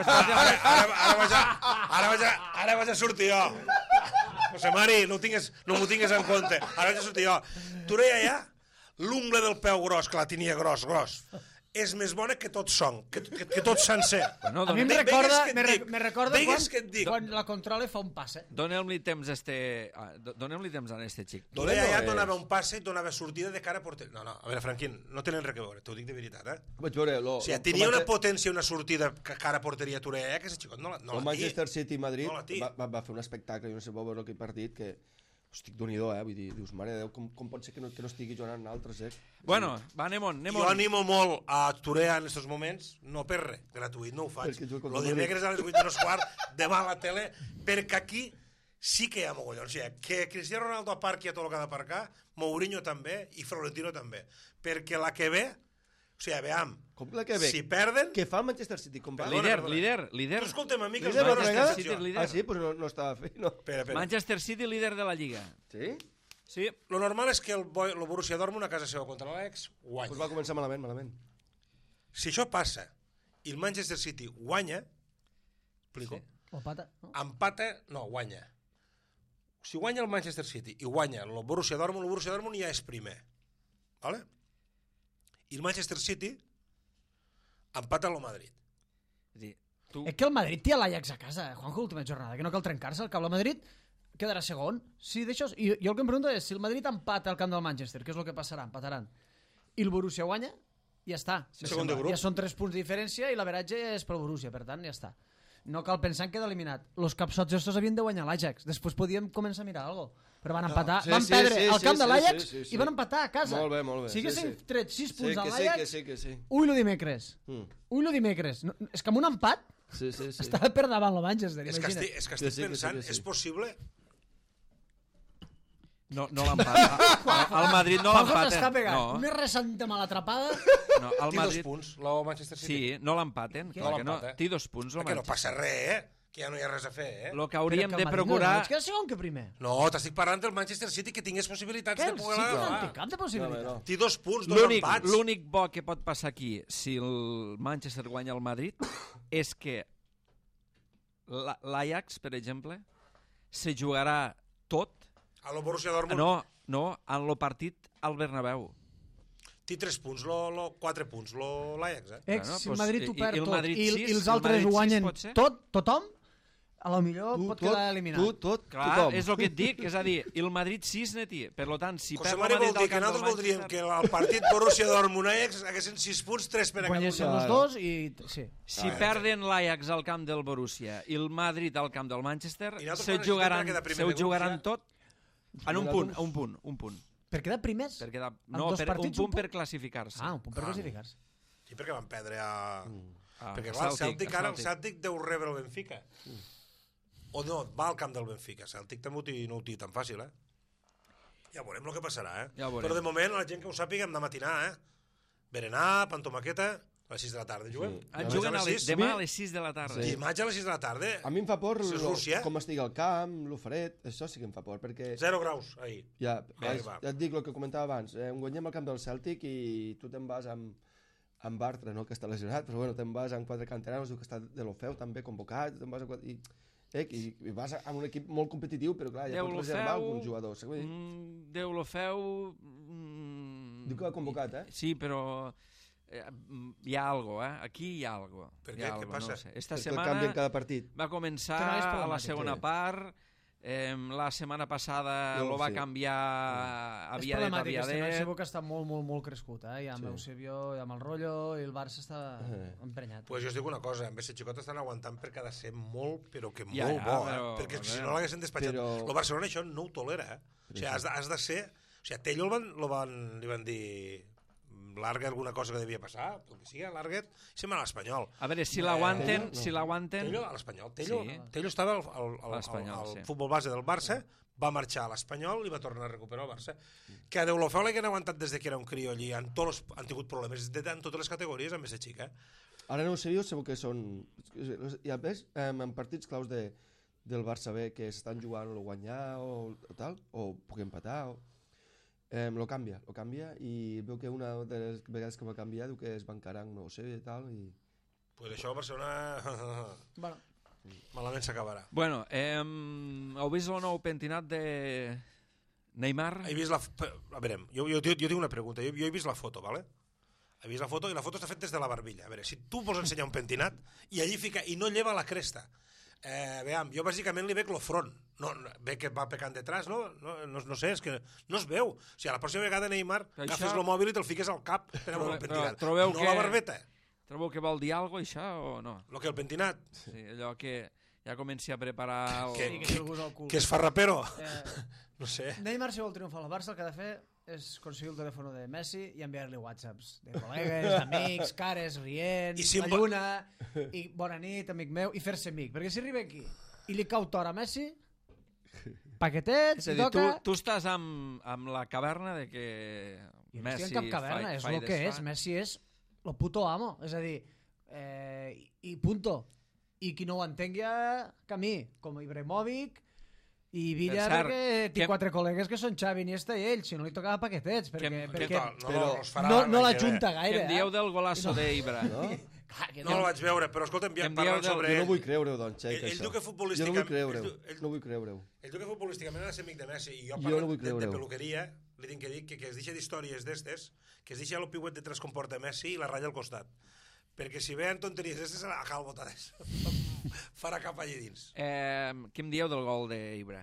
Ara vaig a sortir jo. José Mari, no m'ho tingues en compte. Ara vaig a sortir jo. Turella, l'ungla del peu gros, que la tenia gros, és més bona que tot Son, que tot sencer.
A mi me recorda quan la controla fa un passe.
Donem-li temps a este xic.
Turella ja donava un passe i donava sortida de cara a porter. No, a veure, Franquín, no tenen res a veure, t'ho dic de veritat,
Vaig veure...
O sigui, tenia una potència, una sortida cara a porteria Turella, que ese xicot no la té.
El Manchester City i Madrid va fer un espectacle, jo no sé, va veure aquell partit que... Estic d'un-i-do, vull dir, dius, mare de Déu, com pot ser que no estigui jugant en altres,
Bueno, va, anem on.
Jo animo molt a Turella en aquests moments, no per res, gratuït, no ho faig. Lo dimecres a les 8:15, demà a la tele, perquè aquí sí que hi ha mogollons. O sigui, que Cristiano Ronaldo aparqui a tot el que ha d'aparcar, Mourinho també i Florentino també. Perquè la que ve... O sigui, veam, si perden...
Què fa el Manchester City?
Líder.
Tu escolta'm, a mi que
els Manchester City és líder. Ah, sí? Però no estava fent, no?
Manchester City líder de la Lliga.
Sí?
Sí.
Lo normal és que el Borussia Dortmund a casa seva contra l'Ajax guanya.
Pues va començar malament.
Si això passa i el Manchester City guanya, explico? Empata, no, guanya. Si guanya el Manchester City i guanya el Borussia Dortmund ja és primer. Vale? I el Manchester City empata el Madrid.
És que el Madrid té l'Ajax a casa, Juanjo, l'última jornada, que no cal trencar-se, el cable Madrid quedarà segon. Sí, d'això, i jo el que em pregunto és, si el Madrid empata al camp del Manchester, què és el que passarà? Empataran. I el Borussia guanya, ja està.
Segon de grup.
Ja són 3 punts de diferència i l'averatge és pel Borussia, per tant, ja està. no cal pensar en quedar eliminat. Los capsots estos havien de guanyar l'Ajax. Després podíem començar a mirar alguna cosa. Però van empatar. Van perdre al camp de l'Ajax i van empatar a casa.
Molt bé, molt bé.
Si haguessin tret 6 punts a
que
l'Ajax,
sí.
ull-lo dimecres. Ull-lo dimecres. No, és que amb un empat estava per davant el Manchester, imagina't.
És que estic pensant, és possible...
No l'empata. El Madrid no l'empata.
S'està pegant una ressanta mala atrapada.
No, el
Té
Madrid...
2 punts, el Manchester City.
Sí, no l'empaten. Té 2 punts, el
que no passa res, que ja no hi ha res a fer,
El que hauríem de procurar...
Que segon que primer.
No, t'estic parlant del Manchester City, que tingués possibilitats de poder agafar.
No té cap de possibilitat.
Té 2 punts, 2 empats.
L'únic bo que pot passar aquí, si el Manchester guanya el Madrid, és que l'Ajax, per exemple, se jugarà tot...
A lo Borussia Dortmund?
No, en el partit al Bernabéu.
Té 3 punts, 4 punts, l'Ajax,
Si el Madrid ho perd tot i els
el
altres
Madrid
ho guanyen
sis,
tothom, a lo millor pot quedar eliminat.
Clar, és el que et dic, és a dir, el Madrid 6 neti. Per tant, si perd el Madrid
vol dir que nosaltres voldríem que el partit Borussia Dortmund-Ajax haguessin 6 punts, 3 per a cada
guanyessin els dos i... Sí.
Si perden l'Ajax al camp del Borussia i el Madrid al camp del Manchester, se ho jugaran tot en un punt.
Per quedar primers?
No, un punt per classificar-se.
Un punt per classificar-se.
Sí, perquè van perdre a... Perquè clar, el Celtic deu rebre el Benfica. O no, va al camp del Benfica. Celtic també no ho té tan fàcil, Ja veurem el que passarà, Però de moment, la gent que ho sàpiga hem de matinar, Berenar, Pantomaqueta, a les 6 de la tarda. Juguem?
Juguen demà a les 6 de la tarda.
Dimarts a les 6 de la tarda.
A mi em fa por com estigui el camp, lo fred, això sí que em fa por, perquè...
0 graus, ahir.
Ja et dic el que comentava abans, guanyem el camp del Celtic i tu te'n vas amb Bartra, no?, que està lesionat, però bueno, te'n vas amb 4 canteranos, diu que està de l'Ofeu també convocat, te'n vas amb 4... I vas amb un equip molt competitiu, però clar, ja pots reservar alguns jugadors.
Déu l'Ofeu...
Diu que l'ha convocat,
Sí, però... hi ha algo, aquí hi ha algo.
Per què? Què passa?
No sé. Esta
perquè
setmana
canvien cada partit.
va començar a la segona part, la setmana passada lo va canviar a Viadet.
És problemàtic, Eusebio que està molt crescut, i amb Eusebio, i amb el rotllo, i el Barça està emprenyat.
Pues jo us dic una cosa, amb aquest xicot estan aguantant perquè ha de ser molt, però que molt bo, perquè si no l'haguessin despatxat. El Barcelona això no ho tolera, O sigui, has de ser... O sigui, a Tello li van dir... Larguet alguna cosa que devia passar, el que sigui, Larguet, sembla a l'Espanyol.
A veure, si l'aguanten...
Tello a l'Espanyol. Tello estava al futbol base del Barça, va marxar a l'Espanyol i va tornar a recuperar el Barça. Que a Deulofeu l'han aguantat des que era un criol i han tingut problemes en totes les categories amb aquesta xica.
Ara no ho sé, segur que són... I a més, en partits claus del Barça B que s'estan jugant o guanyar o tal, o puc empatar o... Lo canvia i veu que una de les vegades que va canviar diu que es bancaran, no ho sé, i tal, i...
Pues això a Barcelona... malament s'acabarà.
Bueno, heu vist el nou pentinat de Neymar?
He vist a veure, jo tinc una pregunta. Jo he vist la foto, ¿vale? He vist la foto i la foto està feta des de la barbilla. A veure, si tu vols ensenyar un pentinat i allí fica i no lleva la cresta, veiem, jo bàsicament li veig el front. Ve que va pecant detrás, no sé, és que no es veu. O sigui, la pròxima vegada Neymar agafes el mòbil i te'l fiques al cap per a veure el pentinat, no la barbeta.
Trobeu que vol dir alguna cosa, això, o no?
El que el pentinat?
Sí, allò que ja comenci a preparar...
Que es fa rapero? No sé.
Neymar, si vol triomfar al Barça, el que ha de fer és aconseguir el telèfon de Messi i enviar-li whatsapps de col·legues, d'amics, cares, rient, la lluna, i bona nit, amic meu, i fer-se amic. Perquè si arriba aquí i li cau tor a Messi, paquetets,
és a dir, tu estàs amb la caverna de que Messi...
No estic en cap caverna, és el que és. Messi és el puto amo, és a dir, i punto. I qui no ho entengui camí, com Ibrahimovic, i Villa perquè té 4 col·legues que són Xavi, Iniesta i ell, si no li tocava paquetets, perquè no la junta gaire.
Què em dieu del golazo d'Ibra?
No el vaig veure, però escolta, parlant sobre ell.
Jo no vull creure-ho, doncs, Xec, això.
Ell diu que futbolísticament...
No vull creure-ho.
Ell diu que futbolísticament ha de ser amic de Messi, i jo parlant de peluqueria, li tinc que dir que es deixa d'històries d'estes, que es deixa el piuet de tres comporta Messi i la ratlla al costat. Perquè si veien tonteries d'estes, a cal botades. Farà cap allà dins.
Què em dieu del gol d'Ibra?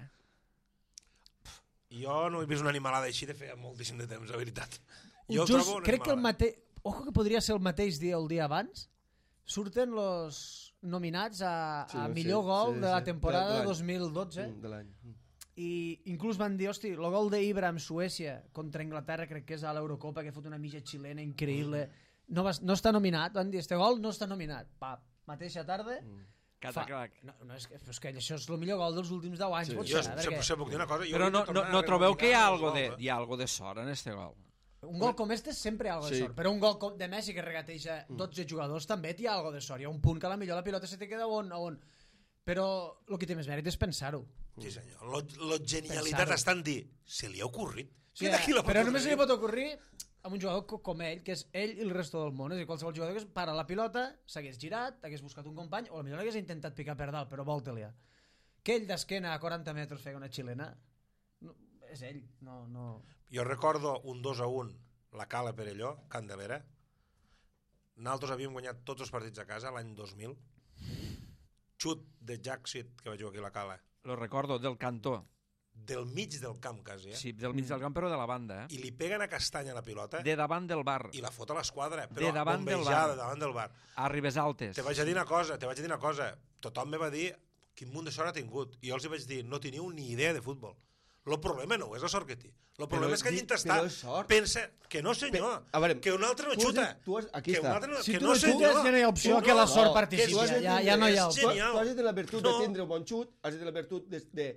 Jo no he vist una animalada així de feia moltíssim de temps, la veritat.
Crec que el mateix... Ojo que podria ser el mateix dia o el dia abans. Surten nominats a millor gol de la temporada 2012.
De l'any.
I inclús van dir, hosti, el gol d'Ibra amb Suècia contra Anglaterra, crec que és a l'Eurocopa, que ha fot una mitja xilena increïble, no està nominat, van dir, este gol no està nominat. Mateixa tarda...
Cataclac.
No, és que això és el millor gol dels últims 10 anys.
Jo se puc dir una cosa...
Però no trobeu que hi ha algo de sort en este gol?
Un gol com este sempre hi ha algo de sort, però un gol de Messi que regateja 12 jugadors també hi ha algo de sort. Hi ha un punt que a la millor la pilota se te queda on. Però el que té més mèrit és pensar-ho.
Sí, senyor. La genialitat està en dir, se li ha ocorrit.
Sí, però només se li pot ocorrir amb un jugador com ell, que és ell i el resto del món. És a dir, qualsevol jugador que para la pilota, s'hagués girat, hagués buscat un company, o potser l'hagués intentat picar per dalt, però volta-li. Que ell d'esquena a 40 metres feia una xilena, és ell, no...
Jo recordo un 2-1, la Cala Perelló, Candelera. Nosaltres havíem guanyat tots els partits a casa l'any 2000. Xut de Jack Shit, que va jugar aquí a la Cala.
Lo recordo, del cantó.
Del mig del camp, quasi,
Sí, del mig del camp, però de la banda,
I li peguen a Castanya la pilota.
De davant del bar.
I la fot a l'esquadra, però
davant del
bombejada davant del bar.
A Ribes Altes.
Te vaig a dir una cosa. Tothom me va dir quin munt de sort ha tingut. I jo els vaig dir, no teniu ni idea de futbol. El problema no és la sort que té. El problema és que allí està. Pensa que no, senyor. Que un altre no xuta.
Aquí està.
Si tu no xutes, ja no hi ha opció que la sort participi. Ja no hi ha opció.
Tu has de tenir la virtut de tindre un bon xut, has de tenir la virtut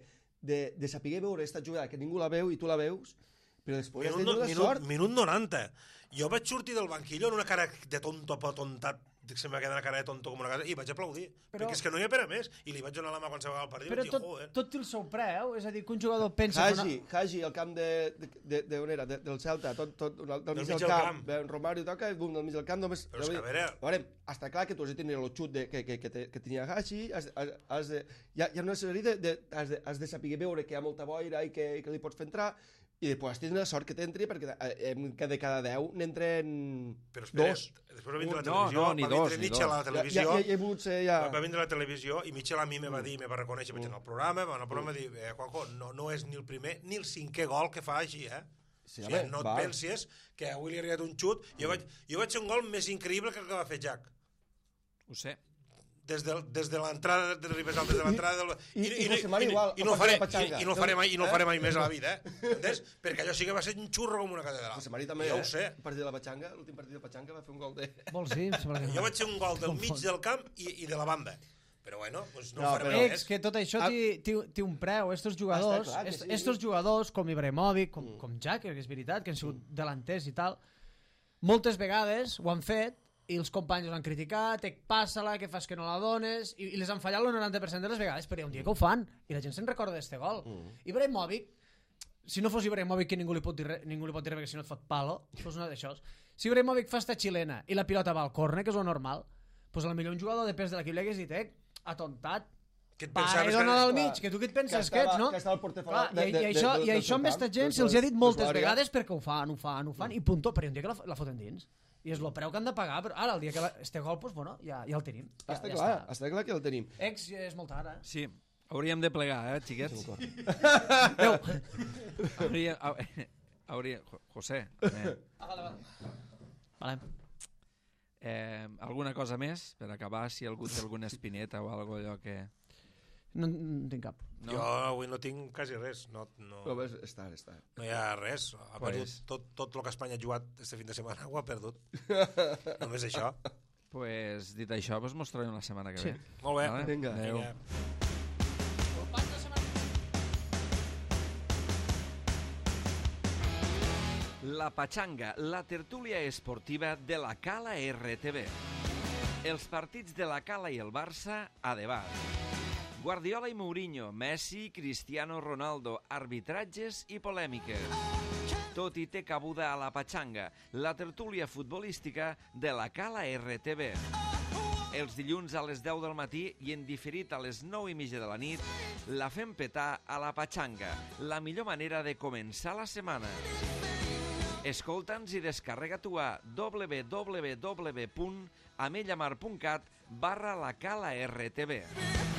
de saber veure aquesta jugada, que ningú la veu i tu la veus, però després has de tenir la sort.
Minut 90. Jo vaig sortir del banquillo en una cara de tonto atontat, se m'ha quedat una cara de tonto com una casa, i vaig aplaudir, perquè és que no hi ha per a més, i li vaig donar la mà quan se va al partit.
Però tot té el seu preu, és a dir, que un jugador pensa...
Hagi, el camp on era, del Celta, del mig del camp, Romario toca, del mig del camp, només...
Però és que a veure...
Està clar que tu has de tenir el xut que tenia Hagi, hi ha una sèrie has de saber veure que hi ha molta boira i que li pots fer entrar, i després tens la sort que t'entri, perquè de cada 10 n'entren 2.
Després va vindre la televisió, va vindre Mitchell a la televisió, va vindre la televisió, i Mitchell a mi me va dir, me va reconèixer, vaig anar al programa, va dir, Juanjo, no és ni el primer ni el 5è gol que fa així, no et pensis que avui li ha arribat un xut. Jo vaig fer un gol més increïble que el que va fer Jack.
Ho sé.
Des de l'entrada de Ribes Altes, de l'entrada del...
I no
ho faré mai més a la vida, entens? Perquè allò sí que va ser un xurro com una catedral.
José Mari també,
jo ho sé.
L'últim partit de Pachanga va fer un gol de...
Vols dir?
Jo vaig fer un gol del mig del camp i de la banda. Però bueno, doncs no ho faré més.
Que tot això té un preu. Estos jugadors com Ibrahimovic, com Jack, que és veritat, que han sigut delanters i tal, moltes vegades ho han fet i els companys els han criticat, passa-la, que fas que no la dones, i les han fallat el 90% de les vegades, però hi ha un dia que ho fan, i la gent se'n recorda d'este gol. Ibrahimovic, si no fos Ibrahimovic, que ningú li pot dir res, perquè si no et fot palo, fos una d'aixòs. Si Ibrahimovic fa esta xilena i la pilota va al córner, que és el normal, doncs potser un jugador de pes de l'equip li hagués dit, atontat, para i dona al mig, que tu què et penses que ets, no? I això amb esta gent se'ls ha dit moltes vegades perquè ho fan, i puntó, però hi ha un dia que la foten dins. I és el preu que han de pagar, però ara, el dia que este gol, doncs, bueno, ja el tenim.
Està clar que el tenim.
És molt ara.
Sí, hauríem de plegar, xiquets? José.
Vale.
Alguna cosa més per acabar, si algú té alguna espineta o alguna allò que...
No en tinc cap.
No? Jo avui no tinc quasi res. No
està.
No hi ha res. Ha perdut tot el que Espanya ha jugat este fin de setmana, ho ha perdut. Només això.
Pues, dit això, mos trobem la setmana que ve.
Molt bé.
Vale?
Vinga.
Adéu. La Pachanga, la tertúlia esportiva de la Cala RTV. Els partits de la Cala i el Barça a debat. Guardiola i Mourinho, Messi, Cristiano Ronaldo, arbitratges i polèmiques. Tot hi té cabuda a la Pachanga, la tertúlia futbolística de la Cala RTV. Els dilluns a les 10 del matí i en diferit a les 9:30 de la nit, la fem petar a la Pachanga, la millor manera de començar la setmana. Escolta'ns i descarrega-t'ho a www.amellamar.cat/la Cala RTV.